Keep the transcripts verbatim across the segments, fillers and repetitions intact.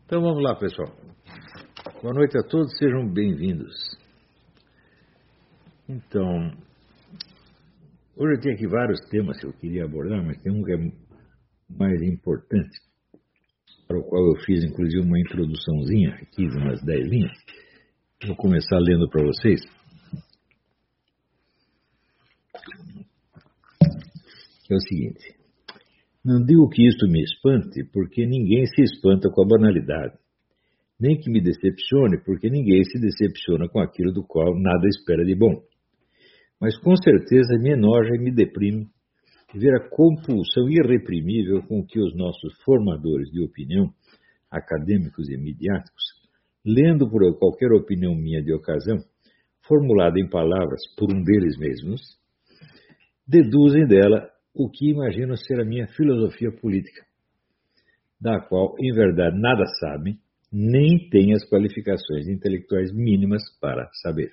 Então vamos lá, pessoal. Boa noite a todos, sejam bem-vindos. Então, hoje eu tenho aqui vários temas que eu queria abordar, mas tem um que é mais importante, para o qual eu fiz inclusive uma introduçãozinha aqui de umas dez linhas. Vou começar lendo para vocês. É o seguinte: não digo que isto me espante, porque ninguém se espanta com a banalidade, nem que me decepcione, porque ninguém se decepciona com aquilo do qual nada espera de bom. Mas com certeza me enoja e me deprime ver a compulsão irreprimível com que os nossos formadores de opinião, acadêmicos e midiáticos, lendo por qualquer opinião minha de ocasião, formulada em palavras por um deles mesmos, deduzem dela o que imagino ser a minha filosofia política, da qual, em verdade, nada sabem, nem têm as qualificações intelectuais mínimas para saber.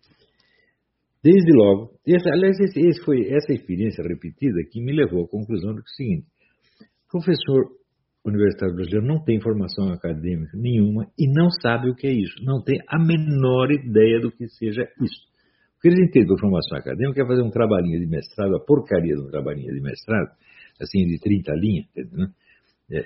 Desde logo, esse, aliás, esse, esse foi essa experiência repetida que me levou à conclusão do seguinte: professor universitário brasileiro não tem formação acadêmica nenhuma e não sabe o que é isso, não tem a menor ideia do que seja isso. O que eles entendem por formação acadêmica é fazer um trabalhinho de mestrado, a porcaria de um trabalhinho de mestrado, assim, de trinta linhas, né? É,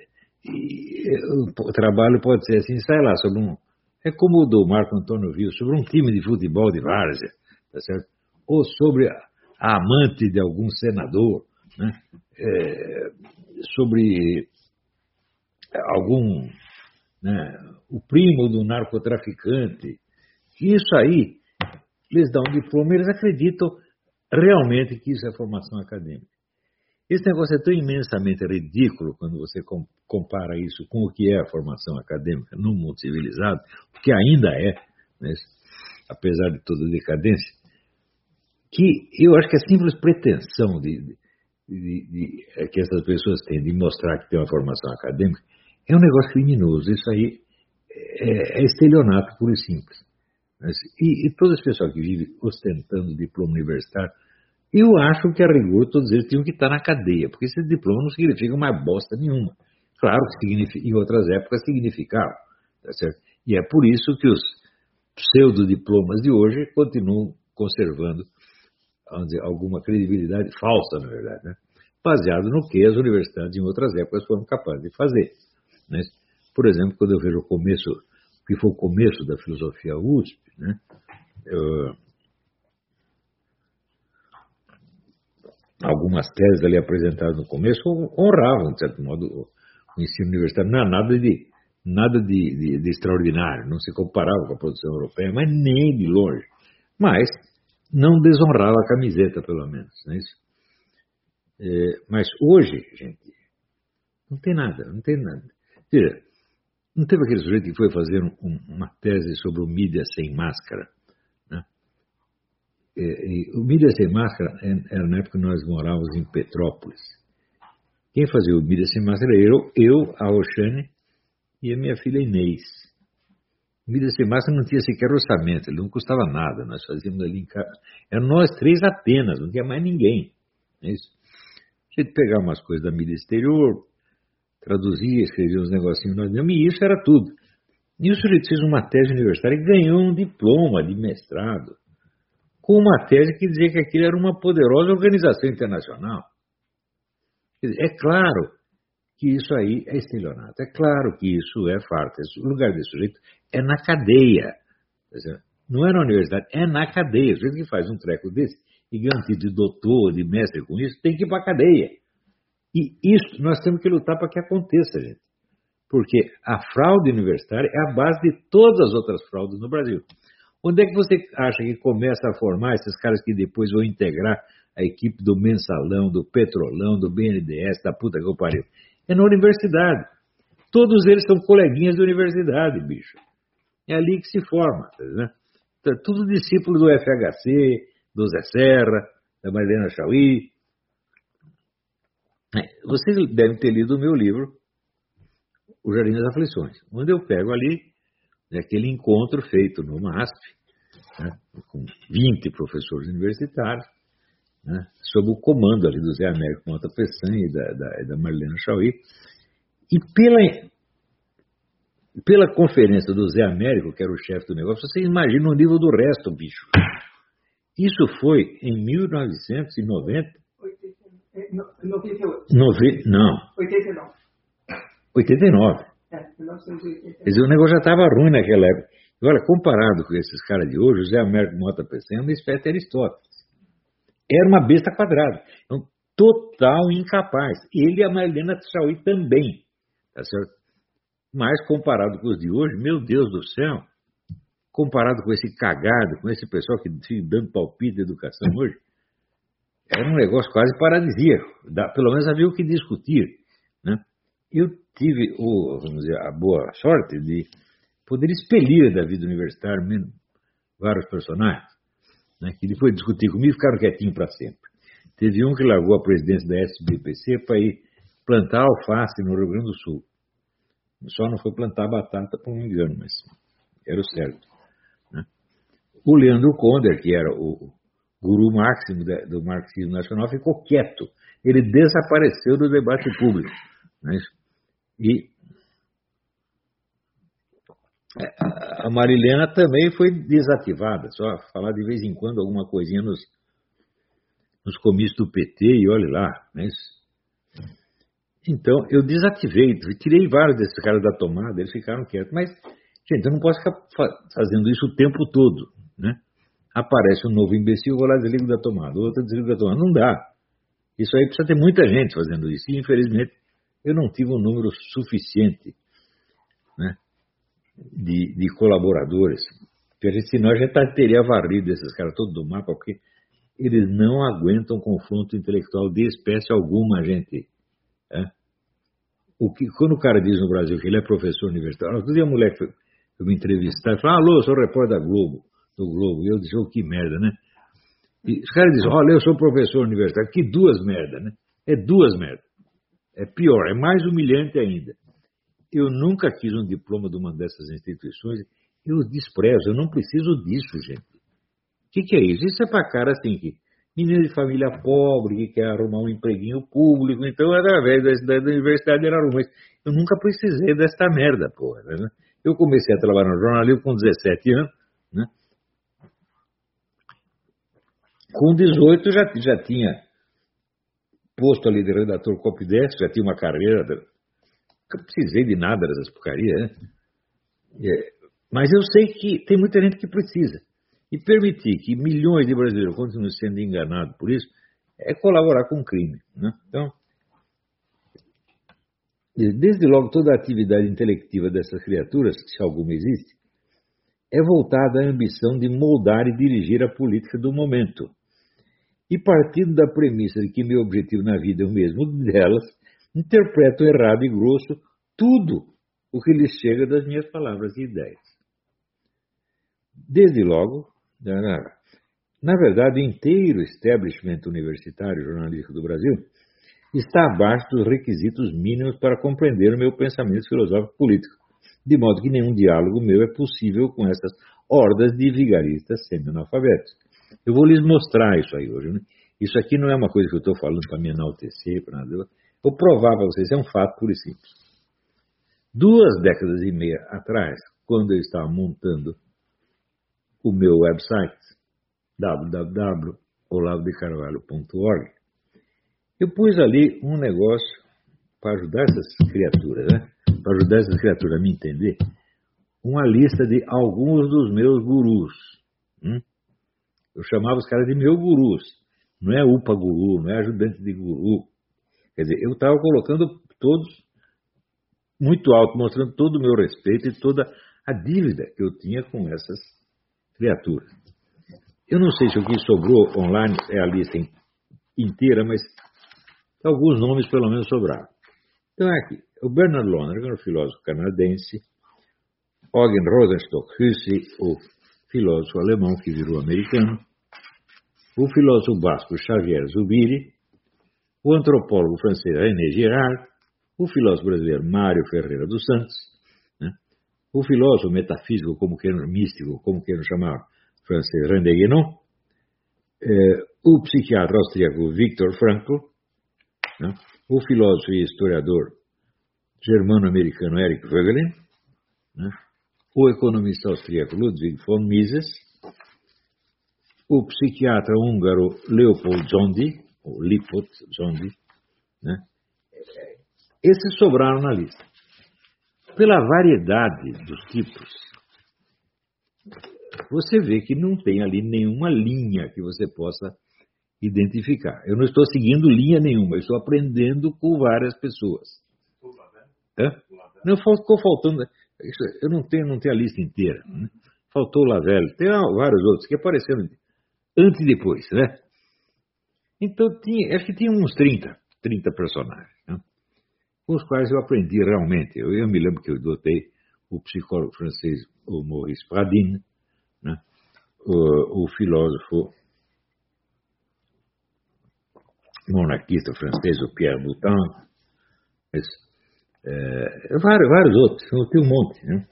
e, o trabalho pode ser assim, sai lá, sobre um... É como o do Marco Antônio Viu, sobre um time de futebol de várzea, tá certo? Ou sobre a, a amante de algum senador, né? É, sobre algum... Né, o primo do narcotraficante. Isso aí... Eles dão um diploma, eles acreditam realmente que isso é formação acadêmica. Esse negócio é tão imensamente ridículo quando você compara isso com o que é a formação acadêmica no mundo civilizado, porque ainda é, né, apesar de toda a decadência, que eu acho que a simples pretensão de, de, de, de, que essas pessoas têm de mostrar que tem uma formação acadêmica é um negócio criminoso. Isso aí é, é estelionato puro e simples. E, e todo esse pessoal que vive ostentando diploma universitário, eu acho que a rigor todos eles tinham que estar na cadeia, porque esse diploma não significa mais bosta nenhuma. Claro que significa, em outras épocas significava, tá certo? E é por isso que os pseudodiplomas de hoje continuam conservando, vamos dizer, alguma credibilidade falsa, na verdade, né? Baseado no que as universidades em outras épocas foram capazes de fazer, né? Por exemplo, quando eu vejo o começo, que foi o começo da filosofia U S P, né? Eu, algumas teses ali apresentadas no começo honravam, de certo modo, o ensino universitário. Não há nada de, nada de, de, de extraordinário, não se comparava com a produção europeia, mas nem de longe. Mas não desonrava a camiseta, pelo menos, não é isso? É, mas hoje, gente, não tem nada, não tem nada. Veja, não teve aquele sujeito que foi fazer um, um, uma tese sobre o mídia sem máscara, né? E, e, o mídia sem máscara era na época que nós morávamos em Petrópolis. Quem fazia o mídia sem máscara era eu, eu, a Oxane e a minha filha Inês. O mídia sem máscara não tinha sequer orçamento, ele não custava nada, nós fazíamos ali em casa. Eram nós três apenas, não tinha mais ninguém. É isso. A gente pegava umas coisas da mídia exterior, traduzia, escrevia uns negocinhos nós mesmos, e isso era tudo. E o sujeito fez uma tese universitária e ganhou um diploma de mestrado, com uma tese que dizia que aquilo era uma poderosa organização internacional. Quer dizer, é claro que isso aí é estelionato, é claro que isso é farta. O lugar desse sujeito é na cadeia. Não é na universidade, é na cadeia. O sujeito que faz um treco desse e ganha um título de doutor, de mestre com isso, tem que ir para a cadeia. E isso nós temos que lutar para que aconteça, gente. Porque a fraude universitária é a base de todas as outras fraudes no Brasil. Onde é que você acha que começa a formar esses caras que depois vão integrar a equipe do Mensalão, do Petrolão, do B N D E S, da puta que eu pariu? É na universidade. Todos eles são coleguinhas da universidade, bicho. É ali que se forma, né? Tudo discípulo do F H C, do Zé Serra, da Marlena Chauí. Vocês devem ter lido o meu livro, O Jardim das Aflições, onde eu pego ali aquele encontro feito no MASP, né, com vinte professores universitários, né, sob o comando ali do Zé Américo Mota Peçanha e da, da, da Marlena Chauí, e pela pela conferência do Zé Américo, que era o chefe do negócio, você imagina o nível do resto, bicho. Isso foi em mil novecentos e noventa. noventa e oito. Nove... Não. oitenta e nove. oitenta e nove. É, mil novecentos e oitenta. Quer dizer, o negócio já estava ruim naquela época. Agora, comparado com esses caras de hoje, o Zé Américo Mota Pessanha é uma espécie de Aristóteles. Era uma besta quadrada. Um total incapaz. Ele e a Marilena Tchauí também. Tá certo? Mas comparado com os de hoje, meu Deus do céu, comparado com esse cagado, com esse pessoal que fica dando palpite de educação hoje, era um negócio quase paradisíaco. Pelo menos havia o que discutir. Né? Eu tive, o, vamos dizer, a boa sorte de poder expelir da vida universitária mesmo, vários personagens, né, que depois de discutir comigo ficaram quietinhos para sempre. Teve um que largou a presidência da S B P C para ir plantar alface no Rio Grande do Sul. Só não foi plantar batata por um engano, mas era o certo. Né? O Leandro Conder, que era o guru máximo do marxismo nacional, ficou quieto. Ele desapareceu do debate público. Né? E a Marilena também foi desativada, só falar de vez em quando alguma coisinha nos, nos comícios do P T e olhe lá. Mas... Então, eu desativei, tirei vários desses caras da tomada, eles ficaram quietos. Mas, gente, eu não posso ficar fazendo isso o tempo todo, né? Aparece um novo imbecil, vou lá e desligo da tomada, outro desligo da tomada. Não dá. Isso aí precisa ter muita gente fazendo isso. E, infelizmente, eu não tive um número suficiente, né, de, de colaboradores. Porque, senão a gente teria varrido esses caras todos do mapa, porque eles não aguentam confronto intelectual de espécie alguma, gente. É. O que, quando o cara diz no Brasil que ele é professor universitário, outro dia a mulher que foi, foi me entrevistar e falou: alô, eu sou repórter da Globo, do Globo. E eu disse: oh, que merda, né? E os caras dizem: olha, eu sou professor universitário. Que duas merda, né? É duas merda. É pior, é mais humilhante ainda. Eu nunca quis um diploma de uma dessas instituições. Eu desprezo, eu não preciso disso, gente. O que, que é isso? Isso é para cara assim que menino de família pobre que quer arrumar um empreguinho público, então através da, da universidade ele arruma isso. Eu nunca precisei desta merda, porra. Né? Eu comecei a trabalhar no jornalismo com dezessete anos, né? Com dezoito já, já tinha posto ali de redator Copydesk, já tinha uma carreira, nunca precisei de nada dessas porcarias, né? É, mas eu sei que tem muita gente que precisa. E permitir que milhões de brasileiros continuem sendo enganados por isso é colaborar com o crime. Né? Então, desde logo, toda a atividade intelectiva dessas criaturas, se alguma existe, é voltada à ambição de moldar e dirigir a política do momento. E partindo da premissa de que meu objetivo na vida é o mesmo delas, interpreto errado e grosso tudo o que lhes chega das minhas palavras e ideias. Desde logo, na verdade, o inteiro establishment universitário jornalístico do Brasil está abaixo dos requisitos mínimos para compreender o meu pensamento filosófico político, de modo que nenhum diálogo meu é possível com essas hordas de vigaristas semi-analfabetos. Eu vou lhes mostrar isso aí hoje. Né? Isso aqui não é uma coisa que eu estou falando para me enaltecer, para nada. Vou provar para vocês, é um fato puro e simples. Duas décadas e meia atrás, quando eu estava montando o meu website, w w w ponto olavo de carvalho ponto org, eu pus ali um negócio para ajudar essas criaturas, né? Para ajudar essas criaturas a me entender, uma lista de alguns dos meus gurus. Hum? Eu chamava os caras de meus gurus. Não é upa guru, não é ajudante de guru. Quer dizer, eu estava colocando todos muito alto, mostrando todo o meu respeito e toda a dívida que eu tinha com essas criaturas. Eu não sei se o que sobrou online é a lista inteira, mas alguns nomes pelo menos sobraram. Então é aqui, o Bernard Lonergan, o filósofo canadense, Eugen Rosenstock Hussey, o filósofo alemão que virou americano, o filósofo basco Xavier Zubiri, o antropólogo francês René Girard, o filósofo brasileiro Mário Ferreira dos Santos, né? O filósofo metafísico, como queiram, místico, como queiram chamar, francês René Guénon, eh, o psiquiatra austríaco Viktor Frankl, né? O filósofo e historiador germano-americano Eric Voegelin, né? O economista austríaco Ludwig von Mises, o psiquiatra húngaro Leopold Zondi, ou Lipot Zondi, né? Esses sobraram na lista. Pela variedade dos tipos, você vê que não tem ali nenhuma linha que você possa identificar. Eu não estou seguindo linha nenhuma, eu estou aprendendo com várias pessoas. Hã? Não ficou faltando. Eu não tenho, não tenho a lista inteira. Né? Faltou o Lavelle, tem vários outros que apareceram antes e depois, né? Então, tinha, acho que tinha uns trinta, trinta personagens, né? Com os quais eu aprendi realmente. Eu, eu me lembro que eu adotei o psicólogo francês, o Maurice Pradin, né? o, o filósofo monarquista francês, o Pierre Boutin, mas, é, vários, vários outros, tem um monte. Né?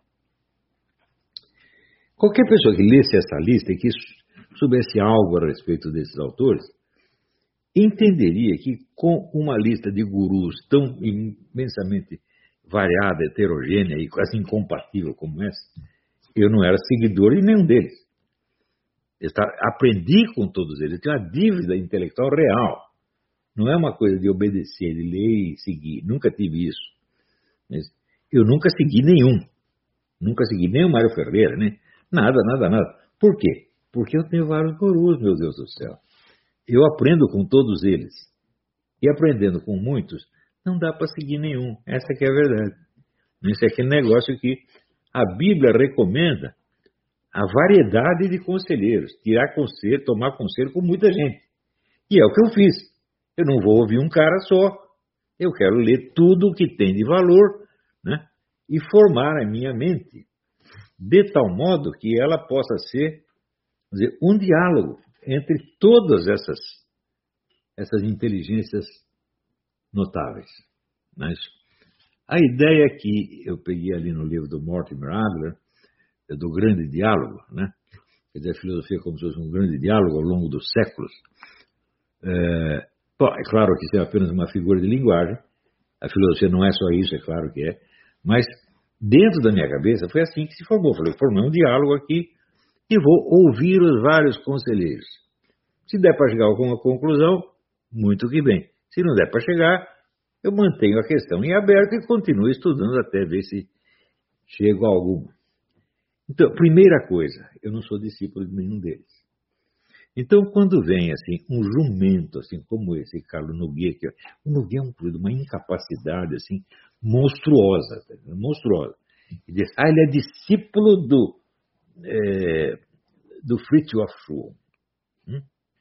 Qualquer pessoa que lesse essa lista e que soubesse algo a respeito desses autores, entenderia que com uma lista de gurus tão imensamente variada, heterogênea e quase incompatível como essa, eu não era seguidor de nenhum deles. Eu aprendi com todos eles, eu tinha uma dívida intelectual real. Não é uma coisa de obedecer, de ler e seguir. Nunca tive isso. Mas eu nunca segui nenhum. Nunca segui nem o Mário Ferreira, né? Nada, nada, nada. Por quê? Porque eu tenho vários gurus, meu Deus do céu. Eu aprendo com todos eles. E aprendendo com muitos, não dá para seguir nenhum. Essa que é a verdade. Esse é aquele negócio que a Bíblia recomenda a variedade de conselheiros. Tirar conselho, tomar conselho com muita gente. E é o que eu fiz. Eu não vou ouvir um cara só. Eu quero ler tudo o que tem de valor, né? E formar a minha mente de tal modo que ela possa ser, vamos dizer, um diálogo entre todas essas, essas inteligências notáveis. Mas a ideia que eu peguei ali no livro do Mortimer Adler, do grande diálogo, né? Quer dizer, a filosofia como se fosse um grande diálogo ao longo dos séculos. É, bom, é claro que isso é apenas uma figura de linguagem, a filosofia não é só isso, é claro que é, mas dentro da minha cabeça foi assim que se formou. Falei, formei um diálogo aqui e vou ouvir os vários conselheiros. Se der para chegar a alguma conclusão, muito que bem. Se não der para chegar, eu mantenho a questão em aberto e continuo estudando até ver se chego a alguma. Então, primeira coisa, eu não sou discípulo de nenhum deles. Então, quando vem assim um jumento, assim como esse Carlos Nogueira, que o Nogueira é um, uma incapacidade assim monstruosa, monstruosa. E diz, ah, ele é discípulo do é, do Fritjof Schuon. Hum?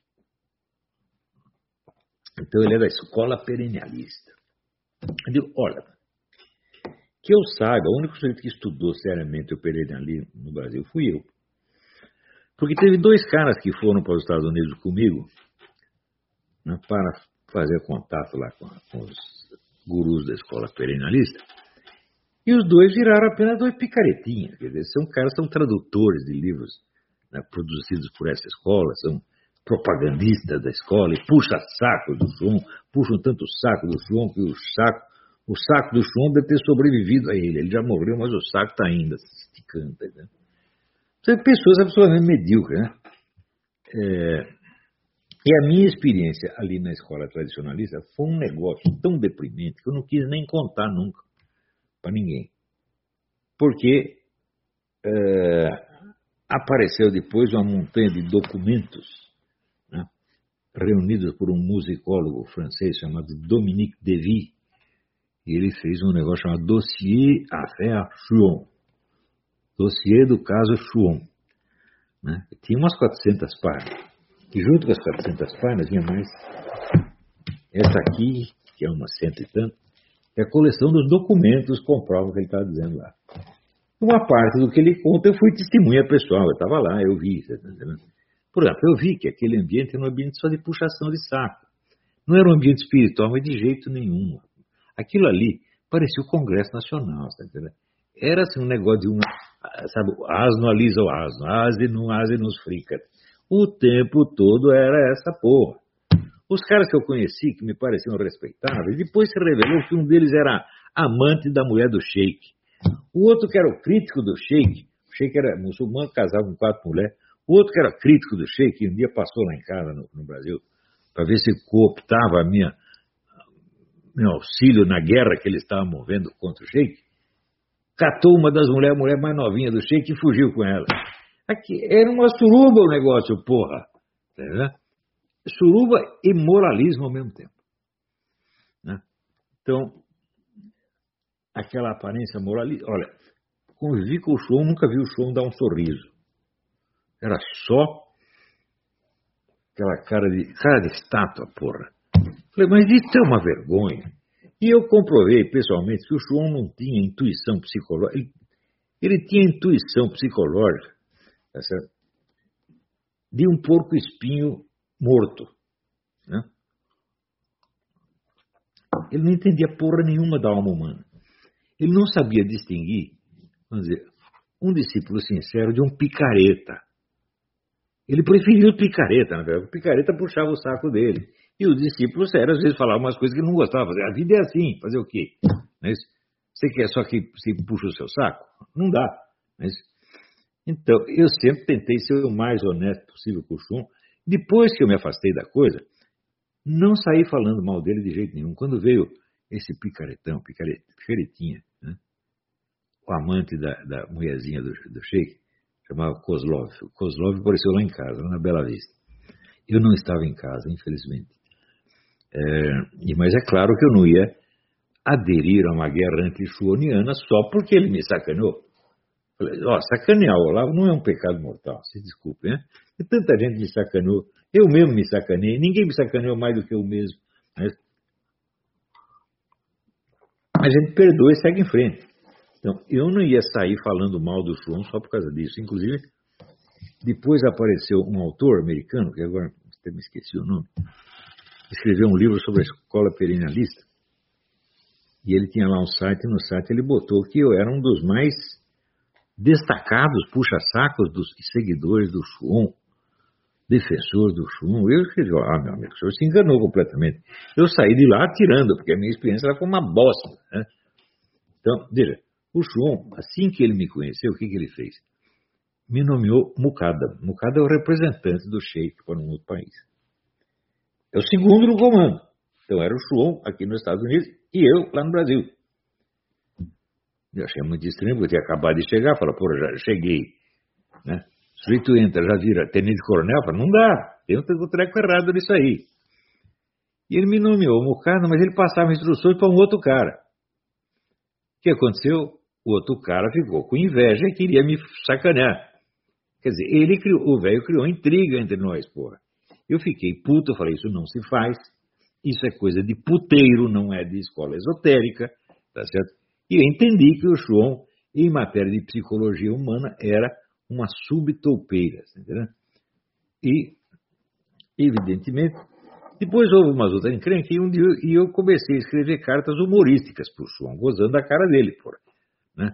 Então, ele é da escola perennialista. Eu digo, olha, que eu saiba, o único sujeito que estudou seriamente o perennialismo no Brasil fui eu. Porque teve dois caras que foram para os Estados Unidos comigo, né, para fazer contato lá com, com os gurus da escola perennialista, e os dois viraram apenas dois picaretinhas. Quer dizer, são caras, são tradutores de livros, né, produzidos por essa escola, são propagandistas da escola, e puxa saco do Schuon, puxam tanto o saco do Schuon que o saco, o saco do Schuon deve ter sobrevivido a ele. Ele já morreu, mas o saco está ainda se esticando. Né? São pessoas absolutamente medíocres, né? É, e a minha experiência ali na escola tradicionalista foi um negócio tão deprimente que eu não quis nem contar nunca para ninguém. Porque é, apareceu depois uma montanha de documentos, né, reunidos por um musicólogo francês chamado Dominique Devy, e ele fez um negócio chamado Dossier Affaire Schuon. Dossiê do caso Schuon. Né? Tinha umas quatrocentas páginas. E junto com as quatrocentas páginas tinha mais essa aqui, que é uma cento e tanto, que é a coleção dos documentos que comprovam o que ele estava dizendo lá. Uma parte do que ele conta eu fui testemunha pessoal, eu estava lá, eu vi. Tá entendendo? Por exemplo, eu vi que aquele ambiente era um ambiente só de puxação de saco. Não era um ambiente espiritual, mas de jeito nenhum. Aquilo ali parecia o Congresso Nacional, tá entendendo? Era assim um negócio de uma, sabe, asno alisa o asno, ase não ase nos frica. O tempo todo era essa porra. Os caras que eu conheci, que me pareciam respeitáveis, depois se revelou que um deles era amante da mulher do Sheik. O outro que era o crítico do sheik, o sheik era muçulmano, casava com quatro mulheres, o outro que era crítico do sheik, um dia passou lá em casa, no, no Brasil, para ver se cooptava a minha, meu auxílio na guerra que eles estavam movendo contra o sheik, catou uma das mulheres, a mulher mais novinha do sheik e fugiu com ela. Aqui, era uma suruba o negócio, porra. Tá, suruba e moralismo ao mesmo tempo. Né? Então, aquela aparência moralista. Olha, convivi com o Schwan, nunca vi o Schwan dar um sorriso. Era só aquela cara de, cara de estátua, porra. Falei, mas isso é uma vergonha. E eu comprovei pessoalmente que o Schwan não tinha intuição psicológica. Ele, ele tinha intuição psicológica, tá certo? De um porco-espinho morto. Né? Ele não entendia porra nenhuma da alma humana. Ele não sabia distinguir, vamos dizer, um discípulo sincero de um picareta. Ele preferia o picareta, na verdade. O picareta puxava o saco dele. E o discípulo sério, às vezes, falava umas coisas que ele não gostava de fazer. A vida é assim, fazer o quê? Mas você quer só que se puxa o seu saco? Não dá. Mas, então, eu sempre tentei ser o mais honesto possível com o Schwan. Depois que eu me afastei da coisa, não saí falando mal dele de jeito nenhum. Quando veio esse picaretão, picaret, picaretinha, né? O amante da, da mulherzinha do, do sheik, chamava Kozlov. O Kozlov apareceu lá em casa, lá na Bela Vista. Eu não estava em casa, infelizmente. É, mas é claro que eu não ia aderir a uma guerra anti-schwaniana só porque ele me sacaneou. Falei, ó, sacanear o Olavo não é um pecado mortal, se desculpe, né? E tanta gente me sacaneou, eu mesmo me sacaneei, ninguém me sacaneou mais do que eu mesmo. Né? A gente perdoa e segue em frente. Então, eu não ia sair falando mal do Schwan só por causa disso. Inclusive, depois apareceu um autor americano, que agora até me esqueci o nome, escreveu um livro sobre a escola perennialista. E ele tinha lá um site, e no site ele botou que eu era um dos mais destacados puxa-sacos dos seguidores do Schwan, defensor do Schwan. Eu escrevi, ah, meu amigo, o senhor se enganou completamente. Eu saí de lá atirando, porque a minha experiência ela foi uma bosta. Né? Então, veja, o Schwan, assim que ele me conheceu, o que, que ele fez? Me nomeou Muqaddam. Muqaddam é o representante do sheik para um outro país. É o segundo no comando. Então era o Schwan aqui nos Estados Unidos e eu lá no Brasil. Eu achei muito estranho, porque eu tinha acabado de chegar, falei, pô, já cheguei. Né? O sujeito entra, já vira tenente-coronel, fala, não dá, tem um treco errado nisso aí. E ele me nomeou Muqaddam, mas ele passava instruções para um outro cara. O que aconteceu? O outro cara ficou com inveja e queria me sacanear. Quer dizer, ele criou, o velho criou intriga entre nós, porra. Eu fiquei puto, eu falei, isso não se faz, isso é coisa de puteiro, não é de escola esotérica, tá certo? E eu entendi que o Schwan, em matéria de psicologia humana, era uma subtoupeira, entendeu? E, evidentemente, depois houve umas outras encrencas e um dia e eu comecei a escrever cartas humorísticas para o Schwan, gozando da cara dele, porra. Né?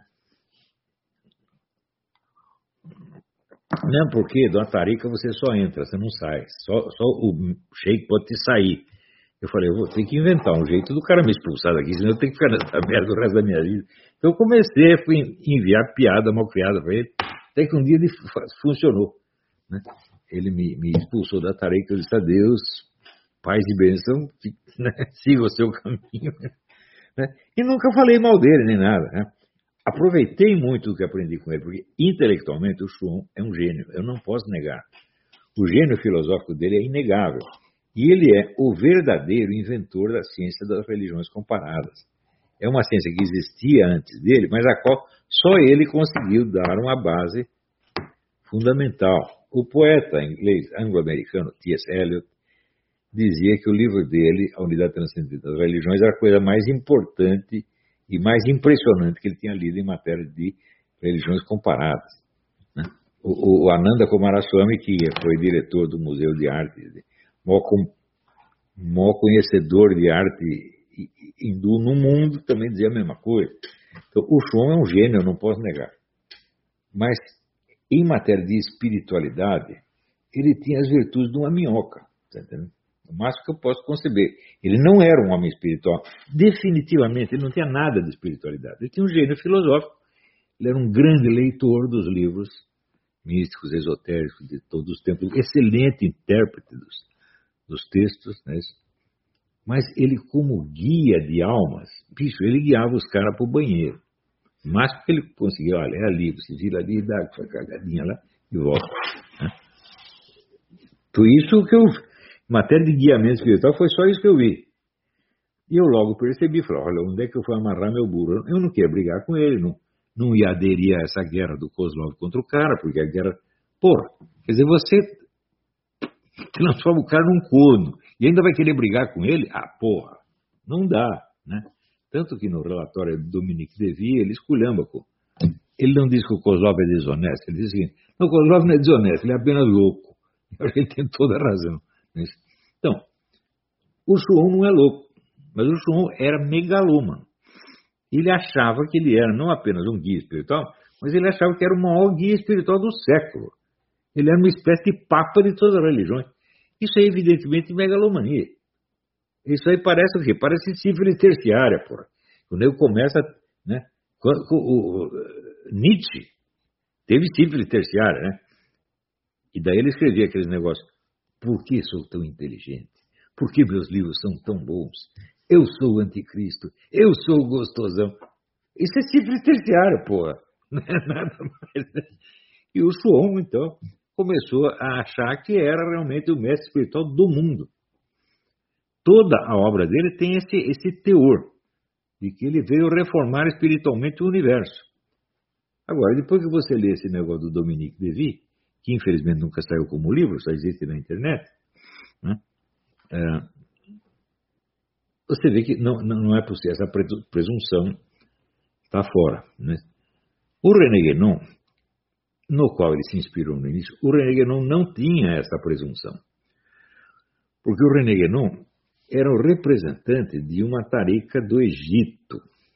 Não, porque da tarica você só entra, você não sai. Só, só o sheik pode te sair. Eu falei, eu vou ter que inventar um jeito do cara me expulsar daqui, senão eu tenho que ficar nessa merda o resto da minha vida. Então eu comecei a enviar piada, mal criada para ele, até que um dia ele funcionou. Né? Ele me, me expulsou da tarica, eu disse, adeus, paz e bênção, né? Siga o seu caminho. Né? E nunca falei mal dele, nem nada, né? Aproveitei muito o que aprendi com ele, porque intelectualmente o Schwan é um gênio, eu não posso negar. O gênio filosófico dele é inegável. E ele é o verdadeiro inventor da ciência das religiões comparadas. É uma ciência que existia antes dele, mas a qual só ele conseguiu dar uma base fundamental. O poeta inglês anglo-americano T S Eliot dizia que o livro dele, A Unidade Transcendente das Religiões, era a coisa mais importante e mais impressionante que ele tinha lido em matéria de religiões comparadas. Né? O, o Ananda Coomaraswamy, que foi diretor do Museu de Arte, maior, maior conhecedor de arte hindu no mundo, também dizia a mesma coisa. Então, o Schwan é um gênio, eu não posso negar. Mas, em matéria de espiritualidade, ele tinha as virtudes de uma minhoca, tá entendendo? O máximo que eu posso conceber. Ele não era um homem espiritual. Definitivamente, ele não tinha nada de espiritualidade. Ele tinha um gênio filosófico Ele era um grande leitor dos livros místicos, esotéricos de todos os tempos, excelente intérprete dos, dos textos, né? Mas ele, como guia de almas, bicho, ele guiava os caras para o banheiro. Mas porque ele conseguia, olha, é ali, você vira ali, dá aquela cagadinha lá e volta. Né? Então, isso que eu, em matéria de guiamento espiritual, foi só isso que eu vi. E eu logo percebi, falei, olha, onde é que eu fui amarrar meu burro? Eu não queria brigar com ele, não, não ia aderir a essa guerra do Kozlov contra o cara, porque a guerra... Porra, quer dizer, você transforma o cara num corno e ainda vai querer brigar com ele? Ah, porra, não dá, né? Tanto que no relatório do Dominique Devy, ele esculhamba. Ele não diz que o Kozlov é desonesto, ele diz o seguinte, não, o Kozlov não é desonesto, ele é apenas louco. Eu acho que ele tem toda a razão. Então, o Schuon não é louco, mas o Schuon era megalômano. Ele achava que ele era não apenas um guia espiritual, mas ele achava que era o maior guia espiritual do século. Ele era uma espécie de papa de todas as religiões. Isso é evidentemente megalomania. Isso aí parece o quê? Parece sífilis terciária, porra. Quando ele começa, né? O, o, o, Nietzsche teve sífilis terciária, né? E daí ele escrevia aqueles negócios. Por que sou tão inteligente? Por que meus livros são tão bons? Eu sou o anticristo. Eu sou o gostosão. Isso é sífilis terciária, porra. Não é nada mais, né? E o Schuon, então, começou a achar que era realmente o mestre espiritual do mundo. Toda a obra dele tem esse, esse teor, de que ele veio reformar espiritualmente o universo. Agora, depois que você lê esse negócio do Dominique Devy, que infelizmente nunca saiu como livro, só existe na internet, né? É, você vê que não, não é possível, essa presunção está fora. Né? O René Guénon, no qual ele se inspirou no início, o René Guénon não tinha essa presunção. Porque o René Guénon era o representante de uma tarica do Egito.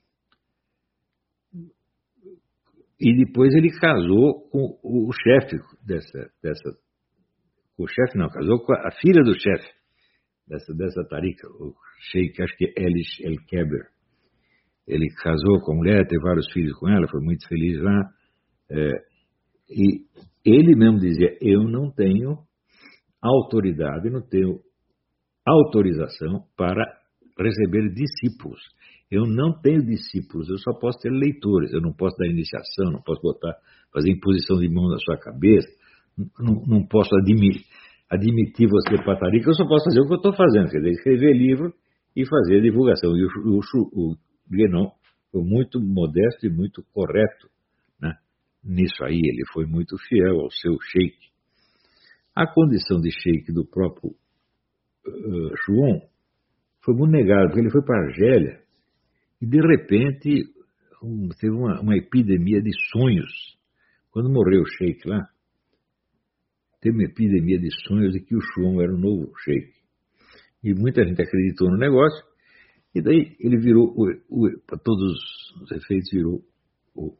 E depois ele casou com o chefe dessa, dessa... Com o chefe não, casou com a filha do chefe dessa, dessa tarica, o Sheikh, acho que é Elish El-Keber. Ele casou com a mulher, teve vários filhos com ela, foi muito feliz lá. É, e ele mesmo dizia, eu não tenho autoridade, não tenho autorização para receber discípulos. Eu não tenho discípulos, eu só posso ter leitores, eu não posso dar iniciação, não posso botar, fazer imposição de mão na sua cabeça, não, não posso admitir, admitir você para tarica, eu só posso fazer o que eu estou fazendo, quer dizer, escrever livro e fazer divulgação. E o, o, o Guénon foi muito modesto e muito correto, né? Nisso aí, ele foi muito fiel ao seu sheik. A condição de sheik do próprio uh, Schuon foi muito negada, porque ele foi para a Argélia e, de repente, um, teve uma, uma epidemia de sonhos. Quando morreu o sheik lá, teve uma epidemia de sonhos de que o Schuon era o novo sheik. E muita gente acreditou no negócio, e daí ele virou, para todos os efeitos, virou o,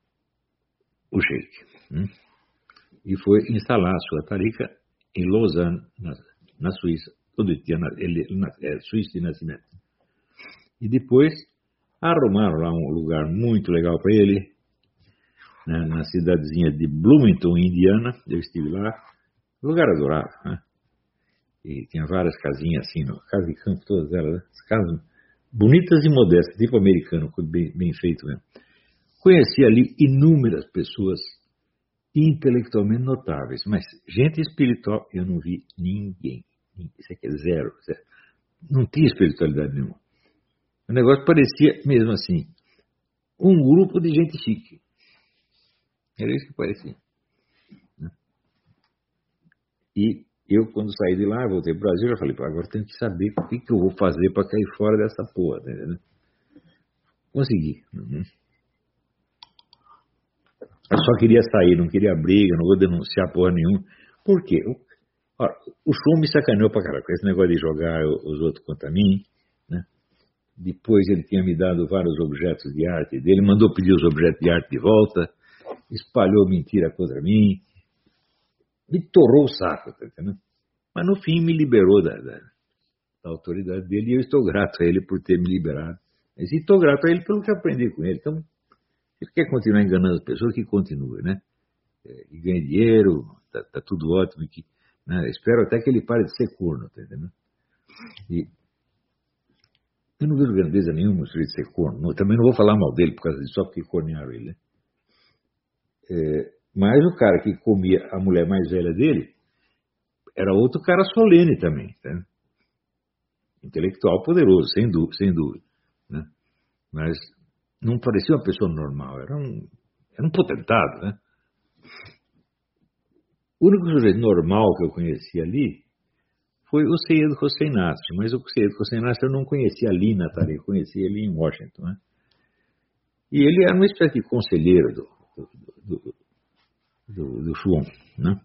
o sheik. Hum? E foi instalar a sua tarica em Lausanne, na, na Suíça, onde tinha ele, na, é, Suíça de nascimento. E depois arrumaram lá um lugar muito legal para ele, né, na cidadezinha de Bloomington, Indiana. Eu estive lá, lugar adorável, né? E tinha várias casinhas assim, no, casa de campo, todas elas, né? Casas bonitas e modestas, tipo americano, bem, bem feito mesmo. Conheci ali inúmeras pessoas intelectualmente notáveis, mas gente espiritual eu não vi ninguém. Isso aqui é zero, zero. Não tinha espiritualidade nenhuma. O negócio parecia mesmo assim, um grupo de gente chique. Era isso que parecia. Né? E eu, quando saí de lá, voltei para o Brasil, já falei, agora tenho que saber o que, que eu vou fazer para cair fora dessa porra. Né? Consegui. Uhum. Eu só queria sair, não queria briga, não vou denunciar porra nenhuma. Por quê? O, ó, o Schuon me sacaneou pra caralho, com esse negócio de jogar os outros contra mim, né? Depois ele tinha me dado vários objetos de arte dele, mandou pedir os objetos de arte de volta, espalhou mentira contra mim, me torrou o saco, tá entendendo? Mas no fim me liberou da, da, da autoridade dele e eu estou grato a ele por ter me liberado. E estou grato a ele pelo que aprendi com ele. Então, Se ele quer continuar enganando as pessoas, que continue, né? E ganha dinheiro, tá, tá tudo ótimo. Que, né? Espero até que ele pare de ser corno, tá entendendo? E eu não vejo grandeza nenhuma de ser corno. Não, também não vou falar mal dele por causa disso, só porque cornearam ele, né? É, mas o cara que comia a mulher mais velha dele era outro cara solene também, tá? Intelectual poderoso, sem dúvida, sem dúvida, né? Mas não parecia uma pessoa normal, era um, era um potentado, né? O único sujeito normal que eu conheci ali foi o Seyed Hossein Nasr, mas o Seyed Hossein Nasr eu não conhecia ali na Natal, eu conhecia ele em Washington, né? E ele era uma espécie de conselheiro do, do, do, do Schuon, né?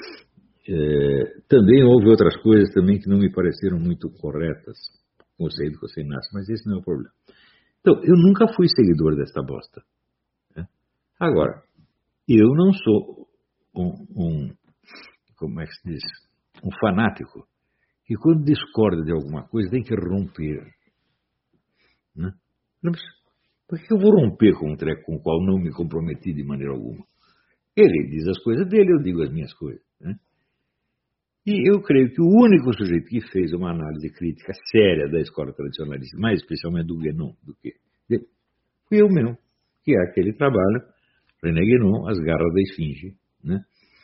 É, também houve outras coisas também que não me pareceram muito corretas com o Seyed Hossein Nasr, mas esse não é o problema. Então, eu nunca fui seguidor desta bosta, né? Agora, eu não sou um, um, como é que se diz, um fanático que quando discorda de alguma coisa tem que romper, né? Por que eu vou romper com um treco com o qual não me comprometi de maneira alguma? Ele diz as coisas dele, eu digo as minhas coisas, né? E eu creio que o único sujeito que fez uma análise crítica séria da escola tradicionalista, mais especialmente do Guénon, do que fui eu mesmo, que é aquele trabalho, René Guénon, As Garras da Esfinge, né?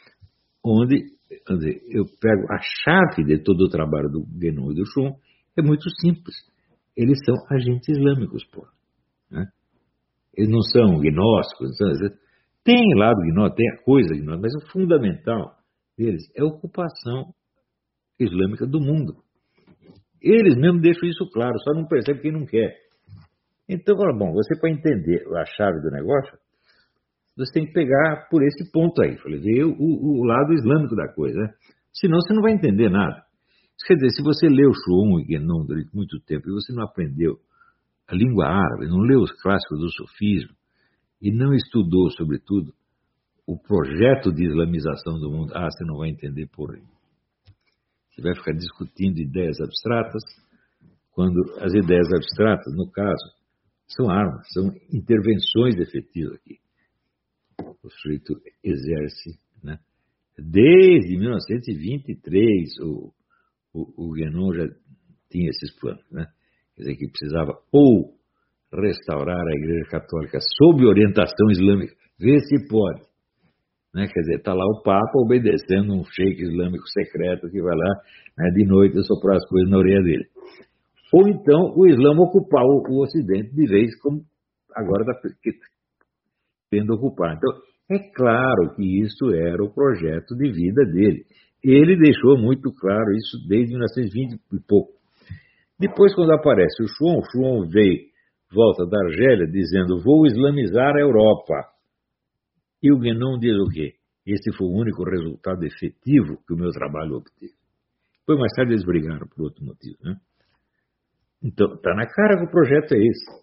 Onde, onde eu pego a chave de todo o trabalho do Guénon e do Schuon, é muito simples. Eles são agentes islâmicos, pô, né? Eles não são gnósticos, não são, tem lado gnóstico, tem a coisa gnóstica, mas o fundamental deles é a ocupação islâmica do mundo. Eles mesmo deixam isso claro, só não percebe quem não quer. Então, bom, você para entender a chave do negócio, você tem que pegar por esse ponto aí, ver o, o, o lado islâmico da coisa, né? Senão você não vai entender nada. Isso quer dizer, se você leu Schuon e Guénon durante muito tempo e você não aprendeu a língua árabe, não leu os clássicos do sufismo e não estudou, sobretudo, o projeto de islamização do mundo, ah, você não vai entender por aí. Você vai ficar discutindo ideias abstratas, quando as ideias abstratas, no caso, são armas, são intervenções efetivas aqui. O sujeito exerce, né? Desde mil novecentos e vinte e três, o, o, o Guénon já tinha esses planos, né? Quer dizer, que precisava ou restaurar a Igreja Católica sob orientação islâmica, ver se pode, né? Quer dizer, está lá o Papa obedecendo um sheik islâmico secreto que vai lá, né, de noite soprar as coisas na orelha dele. Ou então o Islã ocupar o, o Ocidente de vez, como agora está tendo ocupar. Então, é claro que isso era o projeto de vida dele. Ele deixou muito claro isso desde mil novecentos e vinte e pouco. Depois, quando aparece o Schuon, o Schuon veio, volta da Argélia, dizendo, vou islamizar a Europa. E o Guénon diz o quê? Esse foi o único resultado efetivo que o meu trabalho obteve. Depois, mais tarde, eles brigaram por outro motivo, né? Então, está na cara que o projeto é esse.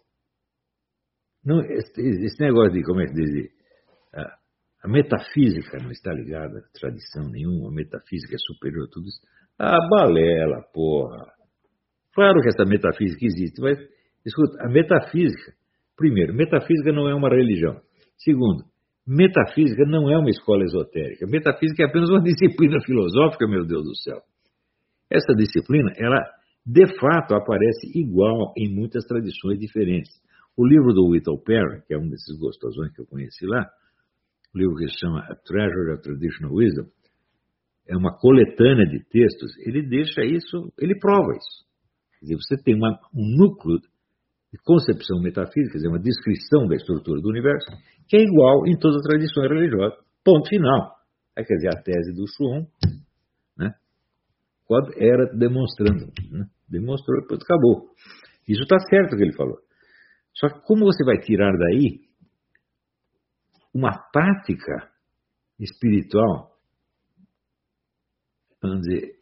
Não, esse, esse negócio de, como é que dizer, a, a metafísica não está ligada a tradição nenhuma, a metafísica é superior a tudo isso. Ah, balela, porra. Claro que essa metafísica existe, mas, escuta, a metafísica, primeiro, metafísica não é uma religião. Segundo, metafísica não é uma escola esotérica. Metafísica é apenas uma disciplina filosófica, meu Deus do céu. Essa disciplina, ela, de fato, aparece igual em muitas tradições diferentes. O livro do Whittle Perry, que é um desses gostosões que eu conheci lá, o livro que se chama A Treasure of Traditional Wisdom, é uma coletânea de textos, ele deixa isso, ele prova isso. Quer dizer, você tem uma, um núcleo de concepção metafísica, quer dizer, uma descrição da estrutura do universo, que é igual em todas as tradições religiosas. Ponto final. É, quer dizer, a tese do Schuon, né, quando era demonstrando, né, demonstrou, depois acabou. Isso está certo o que ele falou. Só que como você vai tirar daí uma prática espiritual, vamos dizer,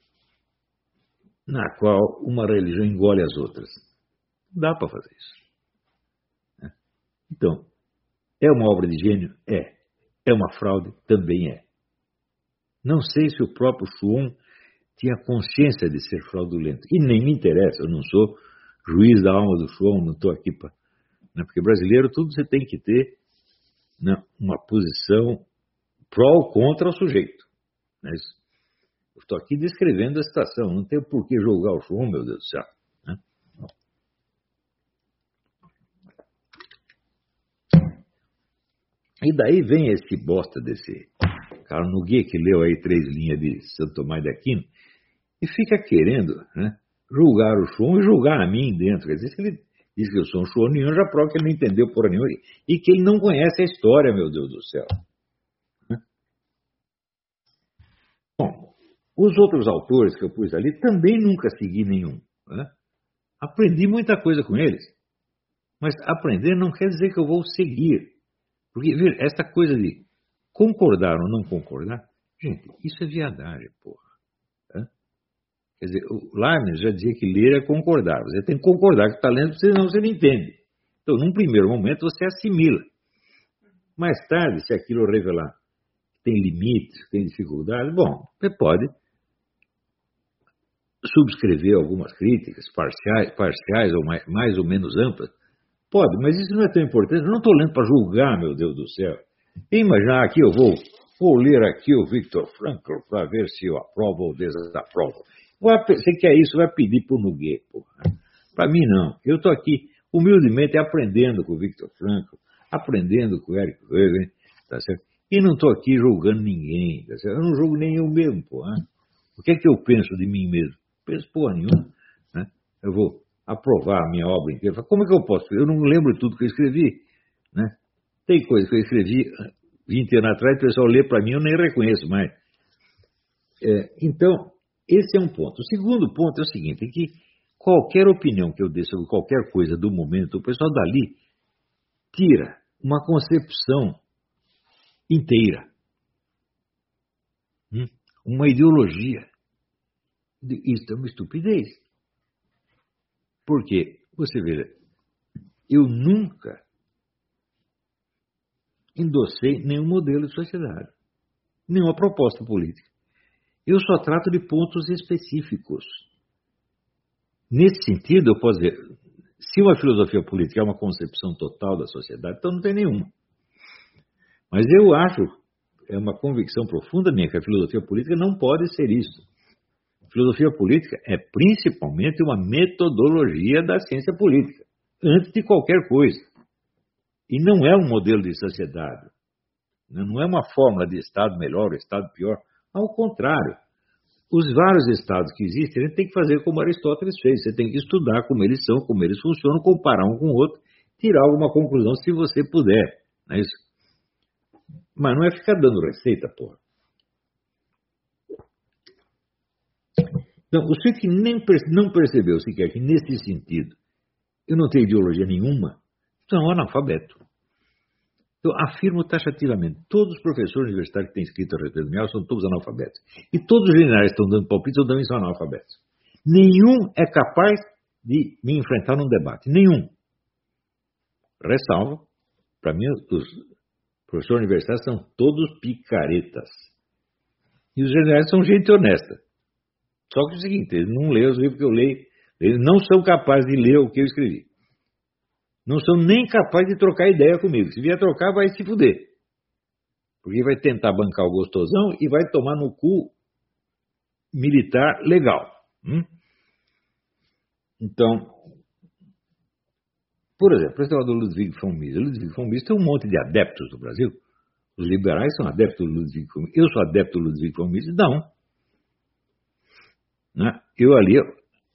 na qual uma religião engole as outras? Não dá para fazer isso, né? Então, é uma obra de gênio? É. É uma fraude? Também é. Não sei se o próprio Schuon tinha consciência de ser fraudulento. E nem me interessa, eu não sou juiz da alma do Schuon, não estou aqui para... Né? Porque brasileiro, tudo você tem que ter né, uma posição pró ou contra o sujeito. Né? Eu estou aqui descrevendo a situação, não tenho por que julgar o Schrum, meu Deus do céu. Né? E daí vem esse bosta desse cara Nogueira, que leu aí três linhas de Santo Tomás de Aquino, e fica querendo, né, julgar o Schrum e julgar a mim dentro. Quer dizer, se ele diz que eu sou um schwoniano, já prova que ele não entendeu porra nenhuma e que ele não conhece a história, meu Deus do céu. Bom, os outros autores que eu pus ali também nunca segui nenhum. Né? Aprendi muita coisa com eles, mas aprender não quer dizer que eu vou seguir. Porque, veja, essa coisa de concordar ou não concordar, gente, isso é viadagem, porra. Né? Quer dizer, o Leibniz já dizia que ler é concordar. Você tem que concordar que está lendo, senão você não entende. Então, num primeiro momento, você assimila. Mais tarde, se aquilo revelar que tem limites, que tem dificuldades, bom, você pode subscrever algumas críticas parciais, parciais ou mais, mais ou menos amplas. Pode, mas isso não é tão importante. Eu não estou lendo para julgar, meu Deus do céu. Imagina, aqui eu vou, vou ler aqui o Viktor Frankl para ver se eu aprovo ou desaprovo. Você quer isso, vai pedir para o Nogueira, porra. Para mim, não. Eu estou aqui, humildemente, aprendendo com o Viktor Frankl, aprendendo com o Eric Högen, tá certo? E não estou aqui julgando ninguém, tá certo? Eu não julgo nem eu mesmo, porra. O que é que eu penso de mim mesmo? Penso porra nenhuma, né? Eu vou aprovar a minha obra inteira. Como é que eu posso? Eu não lembro tudo que eu escrevi, né? Tem coisa que eu escrevi vinte anos atrás, o pessoal lê para mim, eu nem reconheço mais. É, então, esse é um ponto. O segundo ponto é o seguinte, é que qualquer opinião que eu dê sobre qualquer coisa do momento, o pessoal dali tira uma concepção inteira, hum? uma ideologia. Isso é uma estupidez. Porque, você veja, eu nunca endossei nenhum modelo de sociedade, nenhuma proposta política. Eu só trato de pontos específicos. Nesse sentido, eu posso dizer, se uma filosofia política é uma concepção total da sociedade, então não tem nenhuma. Mas eu acho, é uma convicção profunda minha, que a filosofia política não pode ser isso. A filosofia política é principalmente uma metodologia da ciência política, antes de qualquer coisa. E não é um modelo de sociedade. Não é uma fórmula de Estado melhor ou Estado pior. Ao contrário. Os vários Estados que existem, a gente tem que fazer como Aristóteles fez. Você tem que estudar como eles são, como eles funcionam, comparar um com o outro, tirar alguma conclusão se você puder. Não é isso? Mas não é ficar dando receita, porra. Então, o sujeito que nem perce- não percebeu sequer que, nesse sentido, eu não tenho ideologia nenhuma, então é um analfabeto. Eu afirmo taxativamente, todos os professores universitários que têm escrito a respeito do meu são todos analfabetos. E todos os generais que estão dando palpite também são analfabetos. Nenhum é capaz de me enfrentar num debate. Nenhum. Ressalvo, para mim, os professores universitários são todos picaretas. E os generais são gente honesta. Só que é o seguinte, eles não leem os livros que eu leio, eles não são capazes de ler o que eu escrevi. Não são nem capazes de trocar ideia comigo. Se vier trocar, vai se fuder. Porque vai tentar bancar o gostosão e vai tomar no cu militar legal. Hum? Então, por exemplo, esse é o do Ludwig von Mises. O Ludwig von Mises tem um monte de adeptos no Brasil. Os liberais são adeptos do Ludwig von Mises. Eu sou adepto do Ludwig von Mises? Não. Né? Eu ali... Eu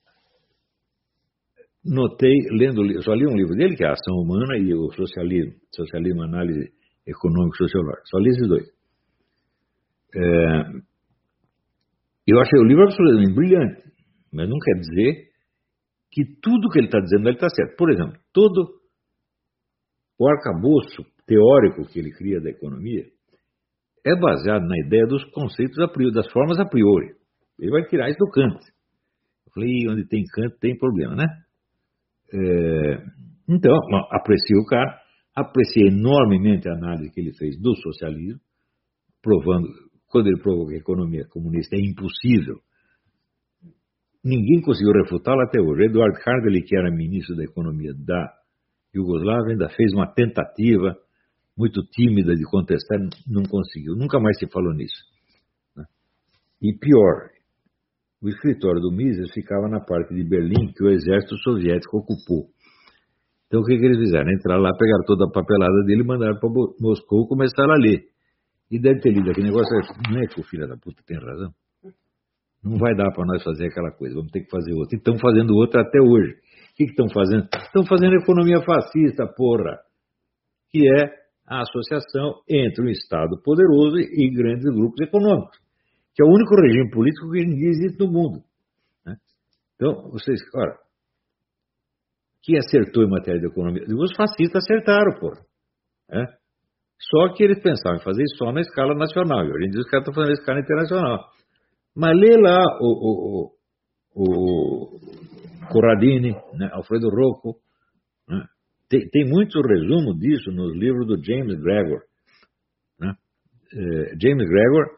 notei, lendo, eu só li um livro dele, que é a Ação Humana e o Socialismo, Socialismo, Análise Econômico-Sociológica. Só li esses dois. É, eu achei o livro absolutamente brilhante, mas não quer dizer que tudo que ele está dizendo ele está certo. Por exemplo, todo o arcabouço teórico que ele cria da economia é baseado na ideia dos conceitos a priori, das formas a priori. Ele vai tirar isso do Kant. Eu falei, onde tem Kant tem problema, né? É, então, apreciei o cara, apreciei enormemente a análise que ele fez do socialismo, provando, quando ele provou que a economia comunista é impossível, ninguém conseguiu refutá-la até hoje. Eduard Kargely, que era ministro da economia da Iugoslávia, ainda fez uma tentativa muito tímida de contestar, não conseguiu. Nunca mais se falou nisso. Né? E pior, o escritório do Mises ficava na parte de Berlim que o exército soviético ocupou. Então, o que, que eles fizeram? Entraram lá, pegaram toda a papelada dele e mandaram para Moscou e começaram a ler. E deve ter lido aquele negócio. Não é que o filho da puta tem razão? Não vai dar para nós fazer aquela coisa, vamos ter que fazer outra. E estão fazendo outra até hoje. O que estão fazendo? Estão fazendo economia fascista, porra. Que é a associação entre um Estado poderoso e grandes grupos econômicos. Que é o único regime político que existe no mundo. Né? Então, vocês, ora, quem acertou em matéria de economia? Os fascistas acertaram, porra. É? Só que eles pensavam em fazer isso só na escala nacional. E hoje em dia os caras estão fazendo na escala internacional. Mas lê lá o, o, o, o Corradini, né? Alfredo Rocco. Né? Tem, tem muito resumo disso nos livros do James Gregor. Né? É, James Gregor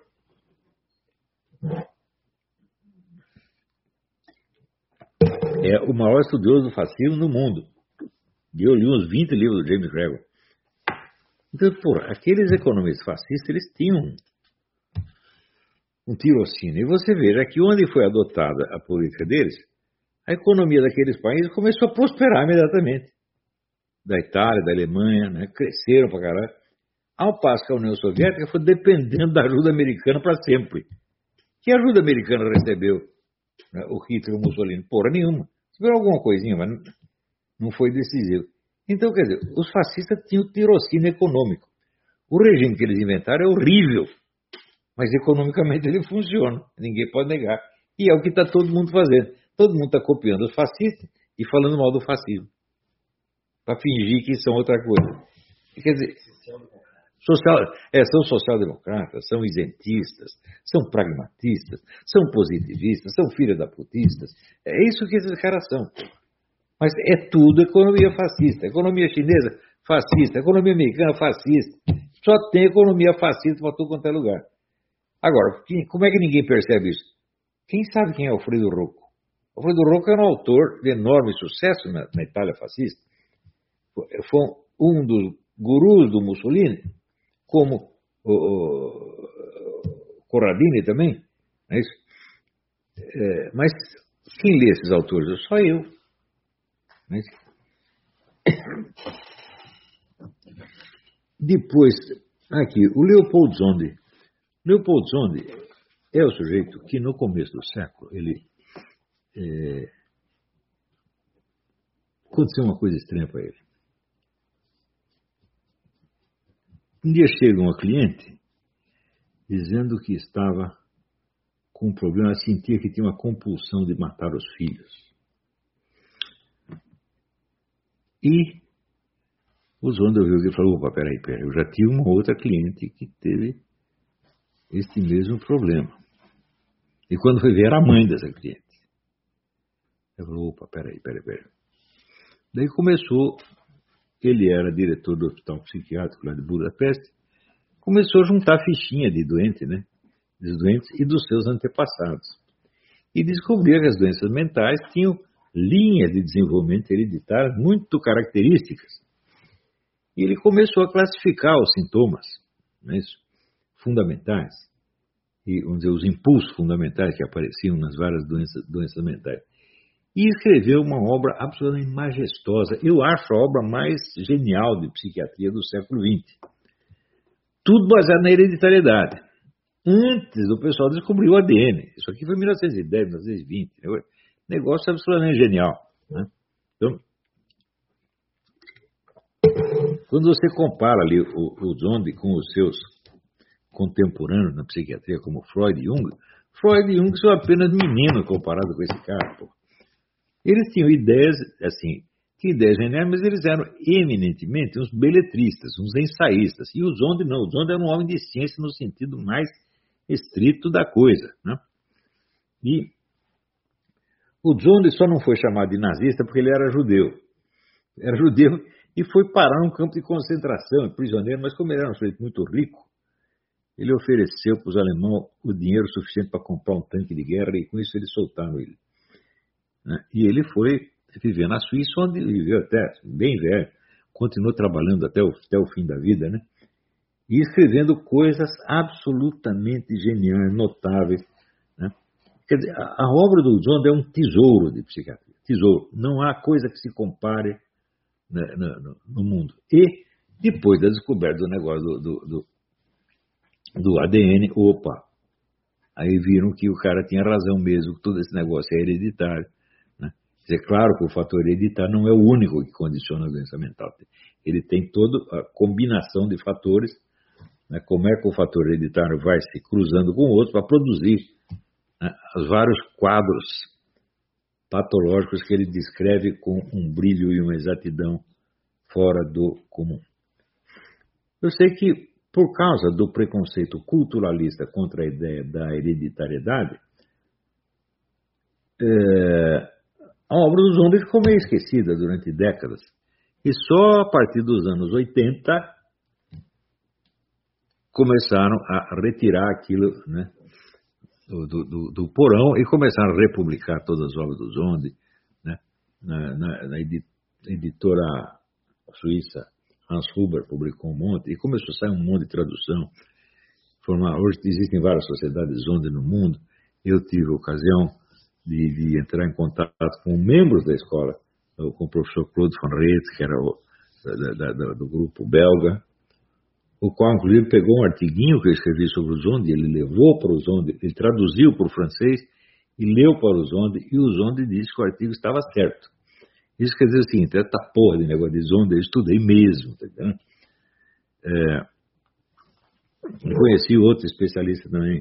é o maior estudioso do fascismo no mundo. E eu li uns vinte livros do James Gregor. Então, porra, aqueles economistas fascistas, eles tinham um, um tirocínio. E você veja que onde foi adotada a política deles, a economia daqueles países começou a prosperar imediatamente. Da Itália, da Alemanha, né, cresceram pra caralho. Ao passo que a União Soviética foi dependendo da ajuda americana para sempre. Que ajuda americana recebeu, né, o Hitler e o Mussolini? Porra nenhuma. Receberam alguma coisinha, mas não, não foi decisivo. Então, quer dizer, os fascistas tinham tirocínio econômico. O regime que eles inventaram é horrível, mas economicamente ele funciona, ninguém pode negar. E é o que está todo mundo fazendo. Todo mundo está copiando os fascistas e falando mal do fascismo, para fingir que são outra coisa. Quer dizer, social, é, são social-democratas, são isentistas, são pragmatistas, são positivistas, são filhos da putistas. É isso que esses caras são. Mas é tudo economia fascista. Economia chinesa, fascista. Economia americana, fascista. Só tem economia fascista para tudo quanto é lugar. Agora, como é que ninguém percebe isso? Quem sabe quem é Alfredo Rocco? Alfredo Rocco era um autor de enorme sucesso na, na Itália fascista. Foi um dos gurus do Mussolini, como o, o Corradini também. Não é isso? É, mas quem lê esses autores? Só eu. Mas... Depois, aqui, o Leopold Zondi. Leopold Zondi é o sujeito que no começo do século, ele é... aconteceu uma coisa estranha para ele. Um dia chega uma cliente dizendo que estava com um problema, sentia que tinha uma compulsão de matar os filhos. E o Zondi ouviu que falou, opa, peraí, peraí, eu já tive uma outra cliente que teve este mesmo problema. E quando foi ver, era a mãe dessa cliente. Ele falou, opa, peraí, peraí, peraí. Daí começou, ele era diretor do hospital psiquiátrico lá de Budapeste, começou a juntar fichinha de doente, né? Dos doentes e dos seus antepassados. E descobriu que as doenças mentais tinham linhas de desenvolvimento hereditário muito características. E ele começou a classificar os sintomas, não é isso? Fundamentais, e vamos dizer, os impulsos fundamentais que apareciam nas várias doenças, doenças mentais. E escreveu uma obra absolutamente majestosa. Eu acho a obra mais genial de psiquiatria do século vinte. Tudo baseado na hereditariedade. Antes do pessoal descobrir o A D N. Isso aqui foi em mil novecentos e dez, mil novecentos e vinte. Né? Negócio absolutamente genial. Né? Então, quando você compara ali o, o Zondi com os seus contemporâneos na psiquiatria, como Freud e Jung, Freud e Jung são apenas meninos comparados com esse cara. Pô. Eles tinham ideias, assim, tinham ideias geniais, mas eles eram eminentemente uns beletristas, uns ensaístas. E o Zondi não, o Zondi era um homem de ciência no sentido mais estrito da coisa. Né? E o Zondi só não foi chamado de nazista porque ele era judeu. Era judeu e foi parar num campo de concentração, prisioneiro, mas como ele era um sujeito muito rico, ele ofereceu para os alemães o dinheiro suficiente para comprar um tanque de guerra e com isso eles soltaram ele. Né? E ele foi viver na Suíça, onde ele viveu até bem velho. continuou trabalhando até o, até o fim da vida, né? E escrevendo coisas absolutamente geniais, notáveis, né? Quer dizer, a, a obra do Zondo é um tesouro de psiquiatria, tesouro. Não há coisa que se compare, né, no, no mundo. E depois da descoberta do negócio do, do, do, do A D N, opa, aí viram que o cara tinha razão mesmo, que todo esse negócio é hereditário, né? É claro que o fator hereditário não é o único que condiciona a doença mental. Ele tem toda a combinação de fatores, né? Como é que o fator hereditário vai se cruzando com o outro para produzir, né, os vários quadros patológicos que ele descreve com um brilho e uma exatidão fora do comum. Eu sei que, por causa do preconceito culturalista contra a ideia da hereditariedade, é, a obra do Zondo ficou meio esquecida durante décadas. E só a partir dos anos oitenta começaram a retirar aquilo, né, do, do, do porão e começaram a republicar todas as obras do Zondo, né, na, na, na editora suíça Hans Huber publicou um monte, e começou a sair um monte de tradução. Formar, hoje existem várias sociedades Zondo no mundo. Eu tive a ocasião de, de entrar em contato com membros da escola, com o professor Claude van Reet, que era o, da, da, do grupo belga, o qual, inclusive, pegou um artiguinho que eu escrevi sobre o Zondo, ele levou para o Zondo, ele traduziu para o francês e leu para o Zondo, e o Zondo disse que o artigo estava certo. Isso quer dizer o seguinte, essa porra de negócio de Zondo eu estudei mesmo, tá entendendo? É, conheci outro especialista também.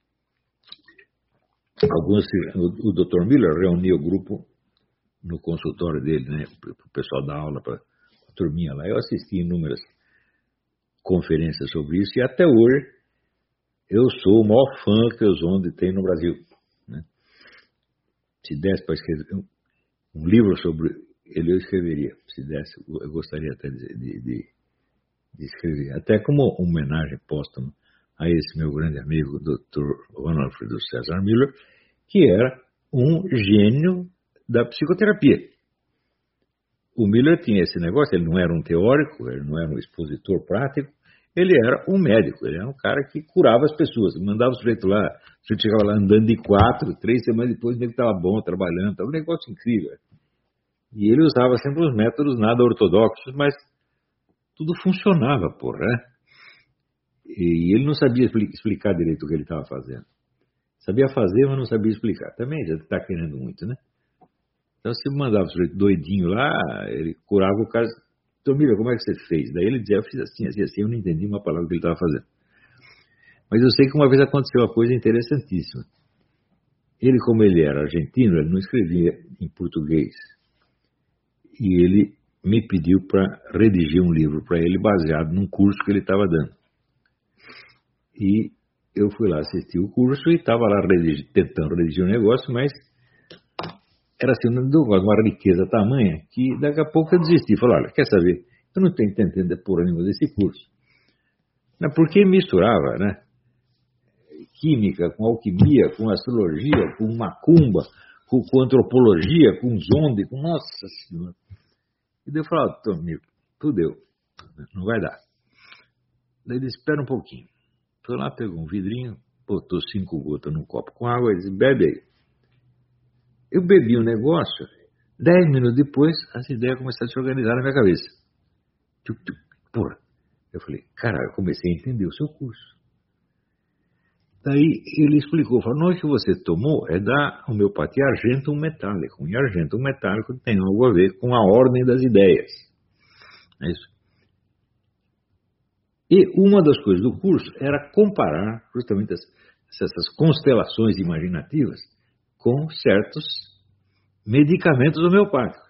Alguns, o, o doutor Miller reuniu o grupo no consultório dele, né, para o pessoal dar aula, para a turminha lá. Eu assisti inúmeras conferências sobre isso, e até hoje eu sou o maior fã que o Zondo tem no Brasil, né? Se desse para escrever um, um livro sobre ele, eu escreveria. Se desse, eu gostaria até de, de, de, de escrever, até como homenagem póstuma a esse meu grande amigo, doutor Ronald Friedrich César Miller, que era um gênio da psicoterapia. O Miller tinha esse negócio, ele não era um teórico, ele não era um expositor prático, ele era um médico, ele era um cara que curava as pessoas, mandava o sujeito lá, o sujeito chegava lá andando de quatro, três semanas depois ele estava bom, trabalhando, estava um negócio incrível. E ele usava sempre os métodos nada ortodoxos, mas tudo funcionava, porra, né? E ele não sabia explicar direito o que ele estava fazendo. Sabia fazer, mas não sabia explicar. Também já está querendo muito, né? Então, se mandava o sujeito doidinho lá, ele curava o cara. Então, Miller, como é que você fez? Daí ele dizia, eu fiz assim, assim, assim, eu não entendi uma palavra que ele estava fazendo. Mas eu sei que uma vez aconteceu uma coisa interessantíssima. Ele, como ele era argentino, ele não escrevia em português. E ele me pediu para redigir um livro para ele baseado num curso que ele estava dando. E eu fui lá assistir o curso e estava lá redigir, tentando redigir um negócio, mas era assim, uma riqueza tamanha que daqui a pouco eu desisti. Falei, olha, quer saber? Eu não estou entendendo por nenhuma desse curso. Porque misturava, né, química com alquimia, com astrologia, com macumba, com, com antropologia, com Zondo, com nossa senhora. E daí eu falei, ó, amigo, tu deu, não vai dar. Daí ele disse, espera um pouquinho. Foi lá, pegou um vidrinho, botou cinco gotas num copo com água e disse, bebe aí. Eu bebi o um negócio, dez minutos depois, as ideias começaram a se organizar na minha cabeça. Tchuc, tchuc, porra. Eu falei, caralho, eu comecei a entender o seu curso. Daí ele explicou, falou, não, o que você tomou é da homeopatia argentum metálico. E argentum metálico tem algo a ver com a ordem das ideias. É isso. E uma das coisas do curso era comparar justamente as, essas constelações imaginativas com certos medicamentos homeopáticos.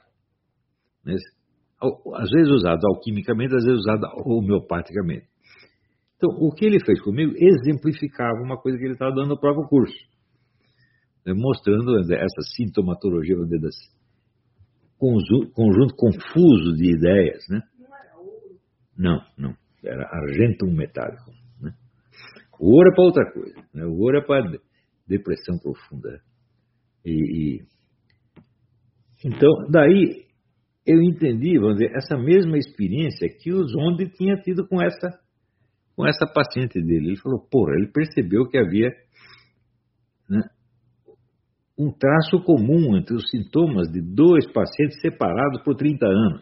Às vezes usados alquimicamente, às vezes usados homeopaticamente. Então, o que ele fez comigo exemplificava uma coisa que ele estava dando no próprio curso, né, mostrando essa sintomatologia, desse conjunto, conjunto confuso de ideias. Né? Não, não. Era argentum metálico. Né? O ouro é para outra coisa. Né? O ouro é para depressão profunda. E, e... Então, daí, eu entendi, vamos dizer, essa mesma experiência que o Zonde tinha tido com essa, com essa paciente dele. Ele falou, porra, ele percebeu que havia, né, um traço comum entre os sintomas de dois pacientes separados por trinta anos.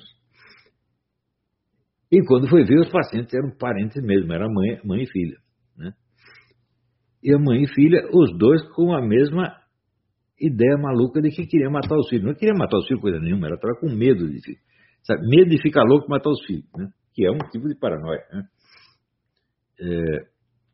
E quando foi ver, os pacientes eram parentes mesmo, era mãe, mãe e filha, né? E a mãe e filha, os dois com a mesma ideia maluca de que queria matar os filhos. Não queria matar os filhos coisa nenhuma, ela estava com medo de, sabe, medo de ficar louco e matar os filhos, né? Que é um tipo de paranoia, né? É...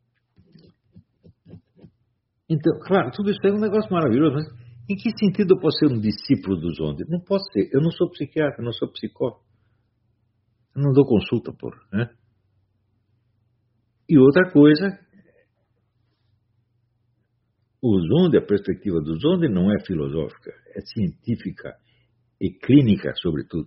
Então, claro, tudo isso é um negócio maravilhoso, mas em que sentido eu posso ser um discípulo dos Zonde? Não posso ser, eu não sou psiquiatra, eu não sou psicólogo. Eu não dou consulta, porra, né? E outra coisa, o Zonde, a perspectiva do Zonde não é filosófica, é científica e clínica, sobretudo.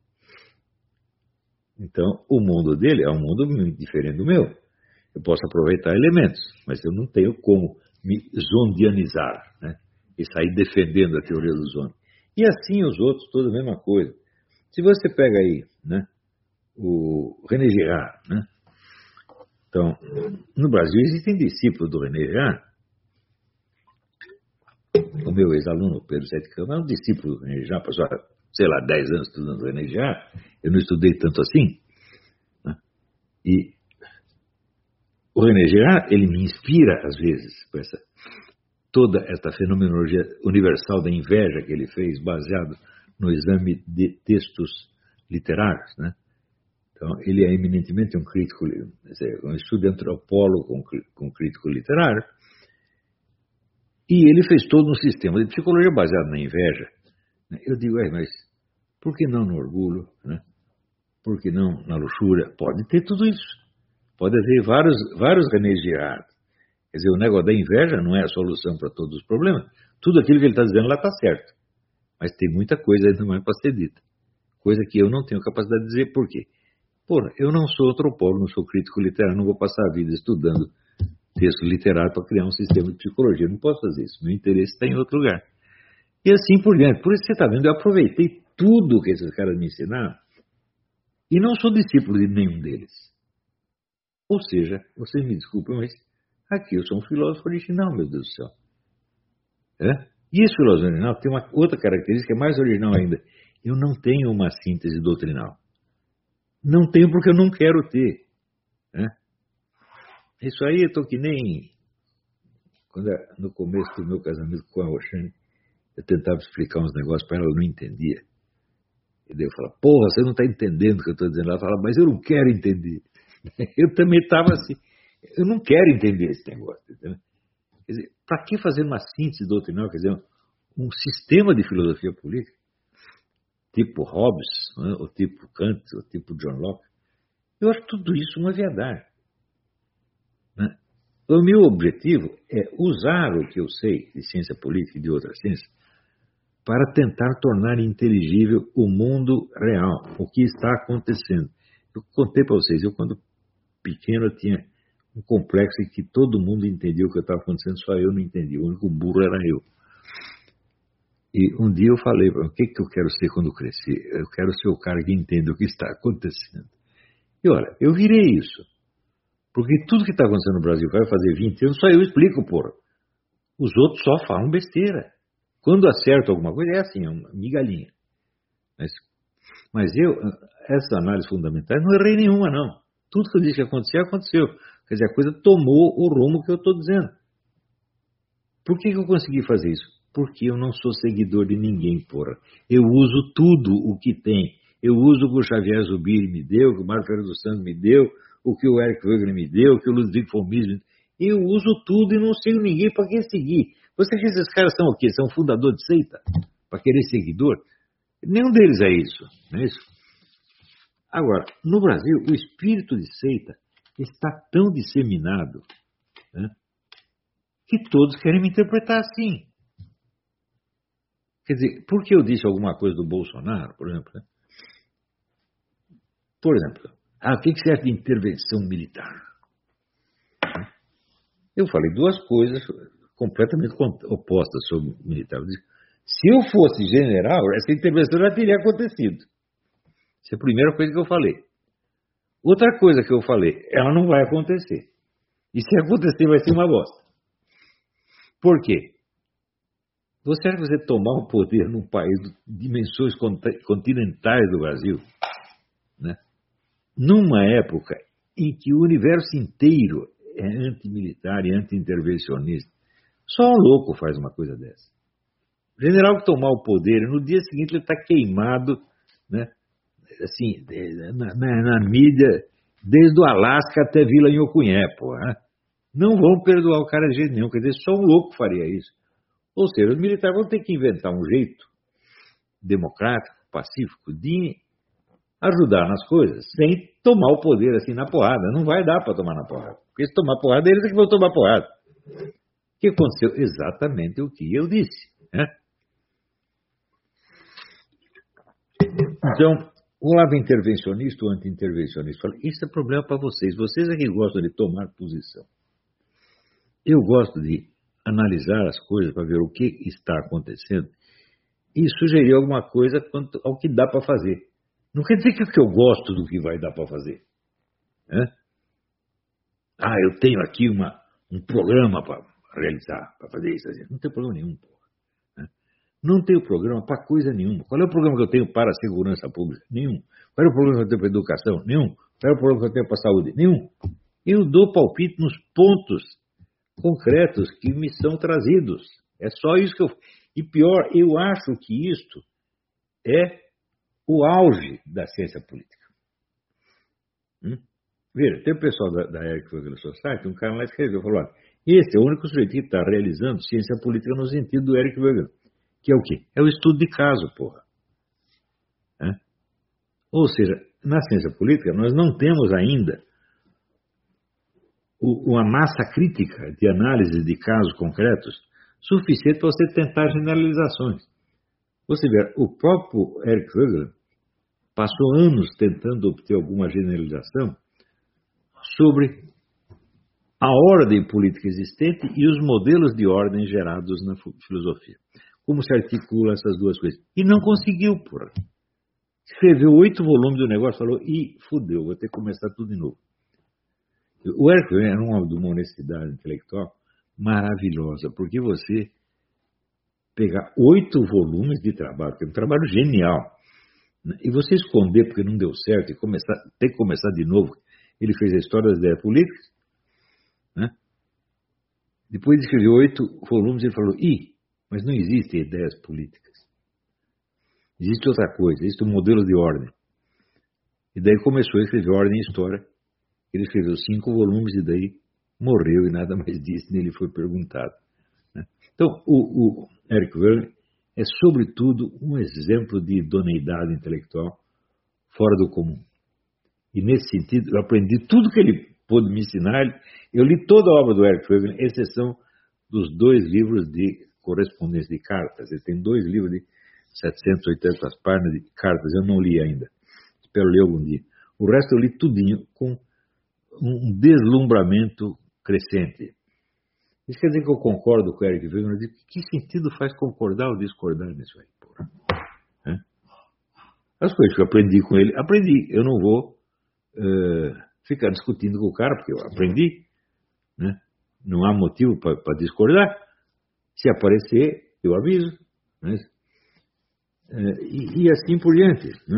Então, o mundo dele é um mundo muito diferente do meu. Eu posso aproveitar elementos, mas eu não tenho como me zondianizar, né? E sair defendendo a teoria do Zonde. E assim os outros, toda a mesma coisa. Se você pega aí, né, o René Girard, né? Então, no Brasil existem discípulos do René Girard. O meu ex-aluno, Pedro Sete Campos, é um discípulo do René Girard, passou, sei lá, dez anos estudando o René Girard. Eu não estudei tanto assim, né? E o René Girard, ele me inspira, às vezes, com essa, toda essa fenomenologia universal da inveja que ele fez, baseado no exame de textos literários, né? Então, ele é eminentemente um crítico, um estudo antropólogo com, com crítico literário, e ele fez todo um sistema de psicologia baseado na inveja. Eu digo, é, mas por que não no orgulho, né? Por que não na luxúria? Pode ter tudo isso. Pode haver vários, vários René Girard. Quer dizer, o negócio da inveja não é a solução para todos os problemas. Tudo aquilo que ele está dizendo lá está certo. Mas tem muita coisa ainda mais para ser dita. Coisa que eu não tenho capacidade de dizer por quê. Porra, eu não sou antropólogo, não sou crítico literário, não vou passar a vida estudando texto literário para criar um sistema de psicologia. Não posso fazer isso. Meu interesse está em outro lugar. E assim por diante. Por isso você está vendo, eu aproveitei tudo que esses caras me ensinaram e não sou discípulo de nenhum deles. Ou seja, vocês me desculpem, mas aqui eu sou um filósofo original, meu Deus do céu. É? E esse filósofo original tem uma outra característica mais original ainda. Eu não tenho uma síntese doutrinal. Não tenho porque eu não quero ter. Né? Isso aí eu estou que nem... Quando, no começo do meu casamento com a Roxane, eu tentava explicar uns negócios para ela, ela não entendia. E daí eu falava, porra, você não está entendendo o que eu estou dizendo. Ela falava, mas eu não quero entender. Eu também estava assim, eu não quero entender esse negócio. Entendeu? Quer dizer, para que fazer uma síntese doutrinal, quer dizer, um sistema de filosofia política, tipo Hobbes, né, ou tipo Kant, ou tipo John Locke? Eu acho tudo isso uma verdade. Né? O meu objetivo é usar o que eu sei de ciência política e de outras ciências para tentar tornar inteligível o mundo real, o que está acontecendo. Eu contei para vocês, eu quando pequeno eu tinha um complexo em que todo mundo entendia o que estava acontecendo, só eu não entendia, o único burro era eu. E um dia eu falei, o que, que eu quero ser quando crescer? Eu quero ser o cara que entende o que está acontecendo. E olha, eu virei isso. Porque tudo que está acontecendo no Brasil vai fazer vinte anos, só eu explico, porra. Os outros só falam besteira. Quando acerto alguma coisa, é assim, é uma migalhinha. Mas, mas eu, essas análises fundamentais, não errei nenhuma, não. Tudo que eu disse que aconteceu, aconteceu. Quer dizer, a coisa tomou o rumo que eu estou dizendo. Por que, que eu consegui fazer isso? Porque eu não sou seguidor de ninguém, porra. Eu uso tudo o que tem. Eu uso o que o Xavier Zubiri me deu, o que o Mário Ferreira dos Santos me deu, o que o Eric Wegener me deu, o que o Ludwig von Mises me deu. Eu uso tudo e não sigo ninguém para que seguir. Você acha que esses caras são o quê? São fundador de seita? Para querer seguidor? Nenhum deles é isso, não é isso? Agora, no Brasil, o espírito de seita está tão disseminado, né, que todos querem me interpretar assim. Quer dizer, por que eu disse alguma coisa do Bolsonaro, por exemplo? Né? Por exemplo, ah, o que você acha de intervenção militar? Eu falei duas coisas completamente opostas sobre militar. Eu disse, se eu fosse general, essa intervenção já teria acontecido. Essa é a primeira coisa que eu falei. Outra coisa que eu falei, ela não vai acontecer. E se acontecer, vai ser uma bosta. Por quê? Você acha que você tomar o poder num país de dimensões continentais do Brasil, né? Numa época em que o universo inteiro é antimilitar e anti-intervencionista, só um louco faz uma coisa dessa. O general que tomar o poder, no dia seguinte ele está queimado, né? Assim, na, na, na mídia, desde o Alasca até Vila Nhocuné, pô, né? Não vão perdoar o cara de jeito nenhum, quer dizer, só um louco faria isso. Ou seja, os militares vão ter que inventar um jeito democrático, pacífico, de ajudar nas coisas, sem tomar o poder assim na porrada. Não vai dar para tomar na porrada. Porque se tomar porrada, eles é que vão tomar porrada. O que aconteceu? Exatamente o que eu disse, né? Então, o lado intervencionista ou anti-intervencionista fala, isso é problema para vocês. Vocês é que gostam de tomar posição. Eu gosto de analisar as coisas para ver o que está acontecendo e sugerir alguma coisa quanto ao que dá para fazer. Não quer dizer que eu gosto do que vai dar para fazer, né? Ah, eu tenho aqui uma, um programa para realizar, para fazer isso. Não tem problema nenhum, porra, né? Não tenho programa para coisa nenhuma. Qual é o programa que eu tenho para a segurança pública? Nenhum. Qual é o programa que eu tenho para a educação? Nenhum. Qual é o programa que eu tenho para a saúde? Nenhum. Eu dou palpite nos pontos concretos que me são trazidos. É só isso que eu... E pior, eu acho que isto é o auge da ciência política. Hum? Veja, tem o pessoal da, da Eric Vogel Society, um cara lá escreveu, falou, olha, esse é o único sujeito que está realizando ciência política no sentido do Eric Vogel, que é o quê? É o estudo de caso, porra. É? Ou seja, na ciência política nós não temos ainda uma massa crítica de análise de casos concretos suficiente para você tentar generalizações. Você vê, o próprio Eric Vogel passou anos tentando obter alguma generalização sobre a ordem política existente e os modelos de ordem gerados na filosofia. Como se articula essas duas coisas. E não conseguiu, porra. Escreveu oito volumes do negócio, falou, ih, fudeu, vou ter que começar tudo de novo. O Eric era um homem de uma honestidade intelectual maravilhosa, porque você pegar oito volumes de trabalho, que é um trabalho genial, né, e você esconder porque não deu certo e começar, ter que começar de novo. Ele fez a história das ideias políticas, né? Depois de escrever oito volumes, ele falou, ih, mas não existem ideias políticas. Existe outra coisa, existe um modelo de ordem. E daí começou a escrever Ordem e História. Ele escreveu cinco volumes e daí morreu e nada mais disse, nem ele foi perguntado, né? Então, o, o Eric Vogel é, sobretudo, um exemplo de idoneidade intelectual fora do comum. E, nesse sentido, eu aprendi tudo que ele pôde me ensinar. Eu li toda a obra do Eric Vogel, exceção dos dois livros de correspondência de cartas. Ele tem dois livros de setecentas e oitenta páginas de cartas, eu não li ainda. Espero ler algum dia. O resto eu li tudinho com um deslumbramento crescente. Isso quer dizer que eu concordo com o Eric Vogel, mas que sentido faz concordar ou discordar nisso aí, porra? É? As coisas que eu aprendi com ele, aprendi. Eu não vou uh, ficar discutindo com o cara, porque eu aprendi, né? Não há motivo para discordar. Se aparecer, eu aviso, né? Uh, e, e assim por diante, né?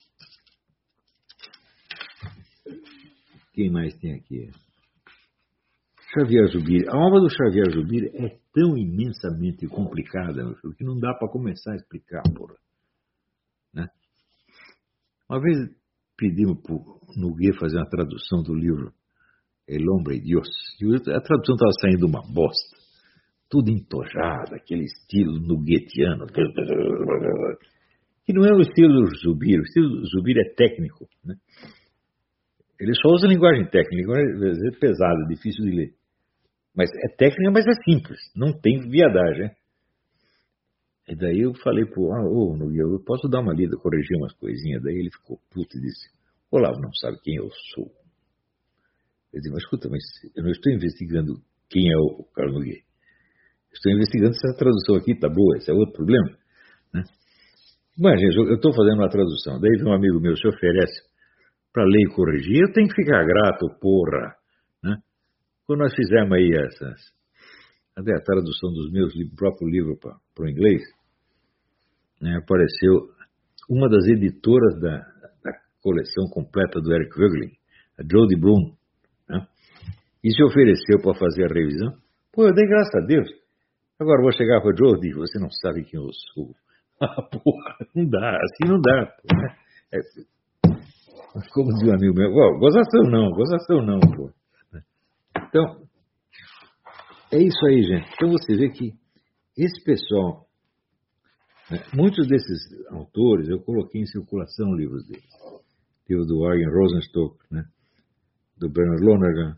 Quem mais tem aqui? Xavier Zubiri. A obra do Xavier Zubiri é tão imensamente complicada, meu filho, que não dá para começar a explicar, porra, né? Uma vez pedimos para o Noguet fazer uma tradução do livro El Hombre y Dios. E a tradução estava saindo uma bosta. Tudo entojado, aquele estilo noguetiano. Que não é o estilo do Zubiri. O estilo do Zubiri é técnico, né? Ele só usa linguagem técnica, é pesada, difícil de ler. Mas é técnica, mas é simples, não tem viadagem, né? E daí eu falei pro ah, ô, Nogueira, eu posso dar uma lida, corrigir umas coisinhas. Daí ele ficou puto e disse, Olavo não sabe quem eu sou. Eu disse, mas escuta, mas eu não estou investigando quem é o Carlos Nogueira. Estou investigando se essa tradução aqui está boa, esse é outro problema, né? Imagina, eu estou fazendo uma tradução, daí um amigo meu se oferece para ler e corrigir, eu tenho que ficar grato, porra. Né? Quando nós fizemos aí essas, até a tradução dos meus livros, próprio livro para o inglês, né, apareceu uma das editoras da, da coleção completa do Eric Voegelin, a Jodie Bloom, né, e se ofereceu para fazer a revisão. Pô, eu dei graças a Deus. Agora vou chegar para a Jodie, você não sabe quem eu sou. Ah, porra, não dá, assim não dá. Pô, né? É, como diz um amigo meu, oh, gozação não, gozação não, pô. Então, é isso aí, gente. Então você vê que esse pessoal, né, muitos desses autores, eu coloquei em circulação livros deles. Livro do Eugen Rosenstock, né, do Bernard Lonergan,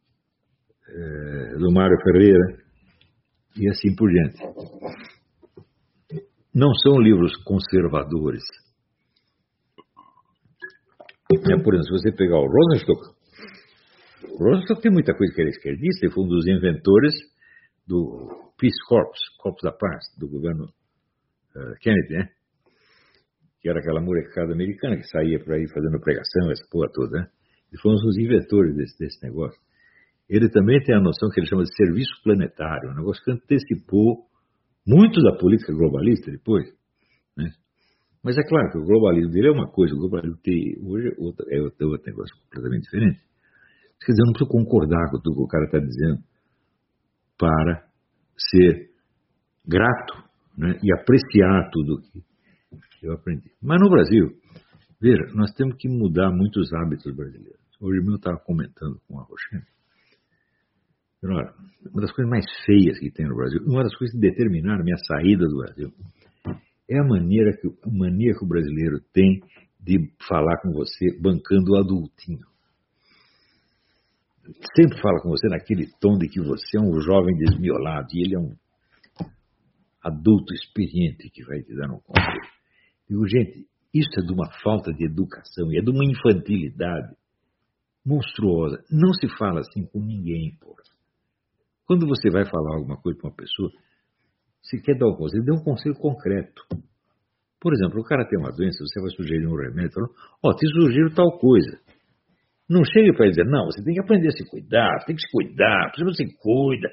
é, do Mário Ferreira, e assim por diante. Não são livros conservadores. É, por exemplo, se você pegar o Rosenstock, o Rosenstock tem muita coisa que ele é esquerdista, ele foi um dos inventores do Peace Corps, Corpos da Paz, do governo uh, Kennedy, né? Que era aquela molecada americana que saía por aí fazendo pregação, essa porra toda, né? Ele foi um dos inventores desse, desse negócio. Ele também tem a noção que ele chama de serviço planetário, um negócio que antecipou muito da política globalista depois, né? Mas é claro que o globalismo dele é uma coisa, o globalismo tem, hoje é outro, é outro negócio completamente diferente. Quer dizer, eu não preciso concordar com tudo que o cara está dizendo para ser grato, né, e apreciar tudo que eu aprendi. Mas no Brasil, veja, nós temos que mudar muitos hábitos brasileiros. Hoje mesmo eu estava comentando com a Roxane. Olha, uma das coisas mais feias que tem no Brasil, uma das coisas que determinaram a minha saída do Brasil, é a maneira que, a mania que o brasileiro tem de falar com você bancando o adultinho. Sempre fala com você naquele tom de que você é um jovem desmiolado e ele é um adulto experiente que vai te dar um conselho. Digo, gente, isso é de uma falta de educação e é de uma infantilidade monstruosa. Não se fala assim com ninguém, porra. Quando você vai falar alguma coisa para uma pessoa, se quer dar um conselho, dê um conselho concreto. Por exemplo, o cara tem uma doença, você vai sugerir um remédio, falando, ó, oh, te sugiro tal coisa. Não chegue para ele dizer, não, você tem que aprender a se cuidar, tem que se cuidar, por você se cuida.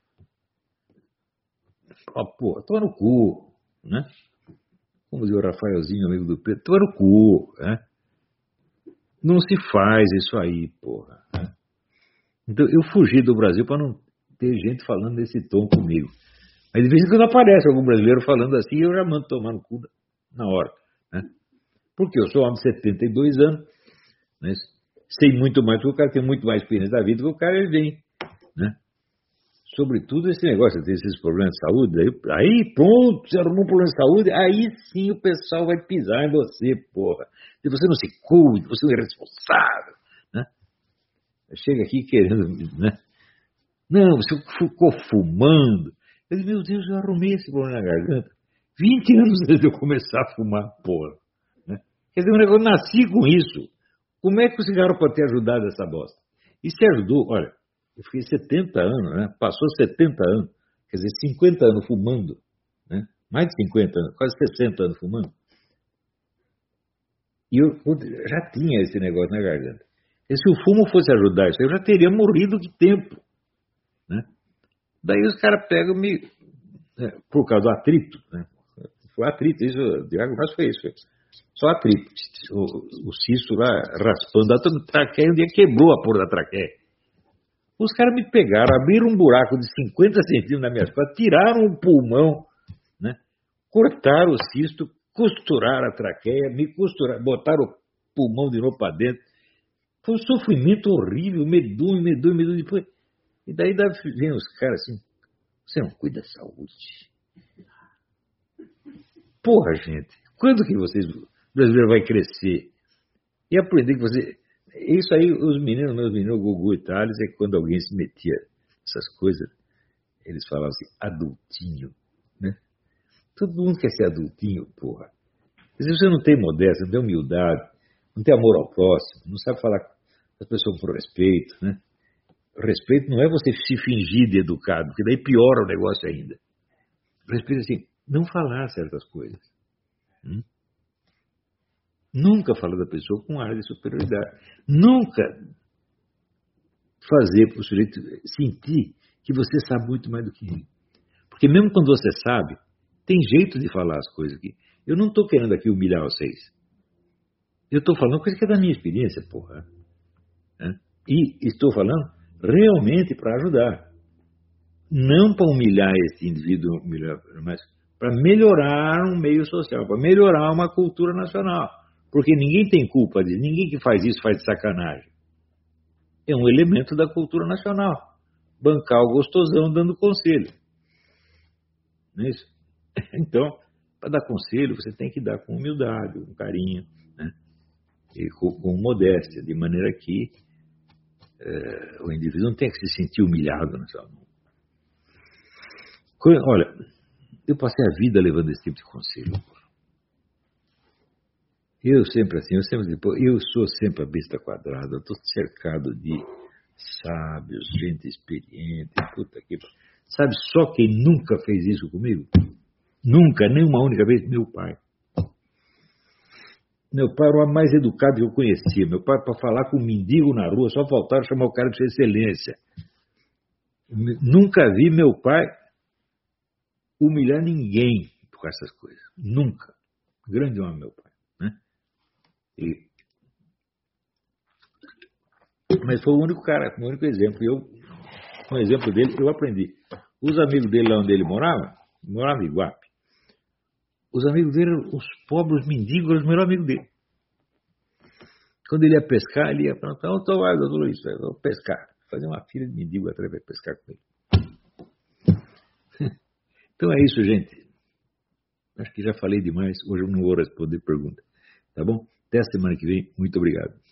Ó, oh, porra, toma no cu, né? Como diz o Rafaelzinho, amigo do Pedro, toma no cu, né? Não se faz isso aí, porra. Né? Então, eu fugi do Brasil para não ter gente falando desse tom comigo. Mas de vez em quando aparece algum brasileiro falando assim, eu já mando tomar no cu na hora, né? Porque eu sou homem de setenta e dois anos, né? Sei muito mais, porque o cara tem muito mais experiência da vida do que o cara ele vem, né? Sobretudo esse negócio, de esses problemas de saúde, aí, aí pronto, você arrumou um problema de saúde, aí sim o pessoal vai pisar em você, porra. Se você não se cuida, você não é responsável, né? Chega aqui querendo, né? Não, você ficou fumando. Eu disse, meu Deus, eu arrumei esse problema na garganta vinte anos antes de eu começar a fumar, porra, né? Quer dizer, eu nasci com isso. Como é que o cigarro pode ter ajudado essa bosta? E se ajudou, olha, eu fiquei setenta anos, né? Passou setenta anos, quer dizer, cinquenta anos fumando, né? Mais de cinquenta anos, quase sessenta anos fumando. E eu já tinha esse negócio na garganta. E se o fumo fosse ajudar isso, eu já teria morrido de tempo, né? Daí os caras pegam me né, por causa do atrito, né? Foi atrito, isso, o Diago Vaz foi isso, foi. Só atrito. O, o cisto lá raspando a traqueia, um dia quebrou a porra da traqueia. Os caras me pegaram, abriram um buraco de cinquenta centímetros na minha costas, tiraram o pulmão, né? Cortaram o cisto, costuraram a traqueia, me costuraram, botaram o pulmão de novo para dentro. Foi um sofrimento horrível, medonho, medonho, medonho. Depois, e daí vem os caras assim, você não cuida da saúde. Porra, gente, quando que vocês, o brasileiro vai crescer e aprender que você... Isso aí, os meninos, meus meninos, o Gugu e Thales, é que quando alguém se metia nessas coisas, eles falavam assim, adultinho, né? Todo mundo quer ser adultinho, porra. Se você não tem modéstia, não tem humildade, não tem amor ao próximo, não sabe falar com as pessoas por respeito, né? Respeito não é você se fingir de educado, porque daí piora o negócio ainda. Respeito é assim, não falar certas coisas. Hum? Nunca falar da pessoa com ar de superioridade. Nunca fazer para o sujeito sentir que você sabe muito mais do que ele. Porque mesmo quando você sabe, tem jeito de falar as coisas aqui. Eu não estou querendo aqui humilhar vocês. Eu estou falando coisa que é da minha experiência, porra. É? E estou falando realmente para ajudar. Não para humilhar esse indivíduo, mas para melhorar um meio social, para melhorar uma cultura nacional. Porque ninguém tem culpa disso. Ninguém que faz isso faz de sacanagem. É um elemento da cultura nacional. Bancar o gostosão dando conselho. Não é isso? Então, para dar conselho, você tem que dar com humildade, com carinho, né? E com, com modéstia, de maneira que é, o indivíduo não tenha que se sentir humilhado. Né? Olha, eu passei a vida levando esse tipo de conselho. Eu sempre assim, eu sempre eu sou sempre a besta quadrada, eu estou cercado de sábios, gente experiente, puta que... Sabe só quem nunca fez isso comigo? Nunca, nem uma única vez, meu pai. Meu pai era o mais educado que eu conhecia. Meu pai, para falar com um mendigo na rua, só faltava chamar o cara de sua excelência. Nunca vi meu pai humilhar ninguém por essas coisas. Nunca. Grande homem, meu pai. Né? E... Mas foi o único cara, o único exemplo. Eu, com o exemplo dele, eu aprendi. Os amigos dele lá onde ele morava, morava em Iguape. Os amigos dele eram os pobres mendigos, eram os melhores amigos dele. Quando ele ia pescar, ele ia falar, então, eu tô lá, doutor Luiz, eu vou pescar. Fazer uma fila de mendigo atrás para pescar com ele. Então é isso, gente. Acho que já falei demais. Hoje eu não vou responder pergunta. Tá bom? Até a semana que vem. Muito obrigado.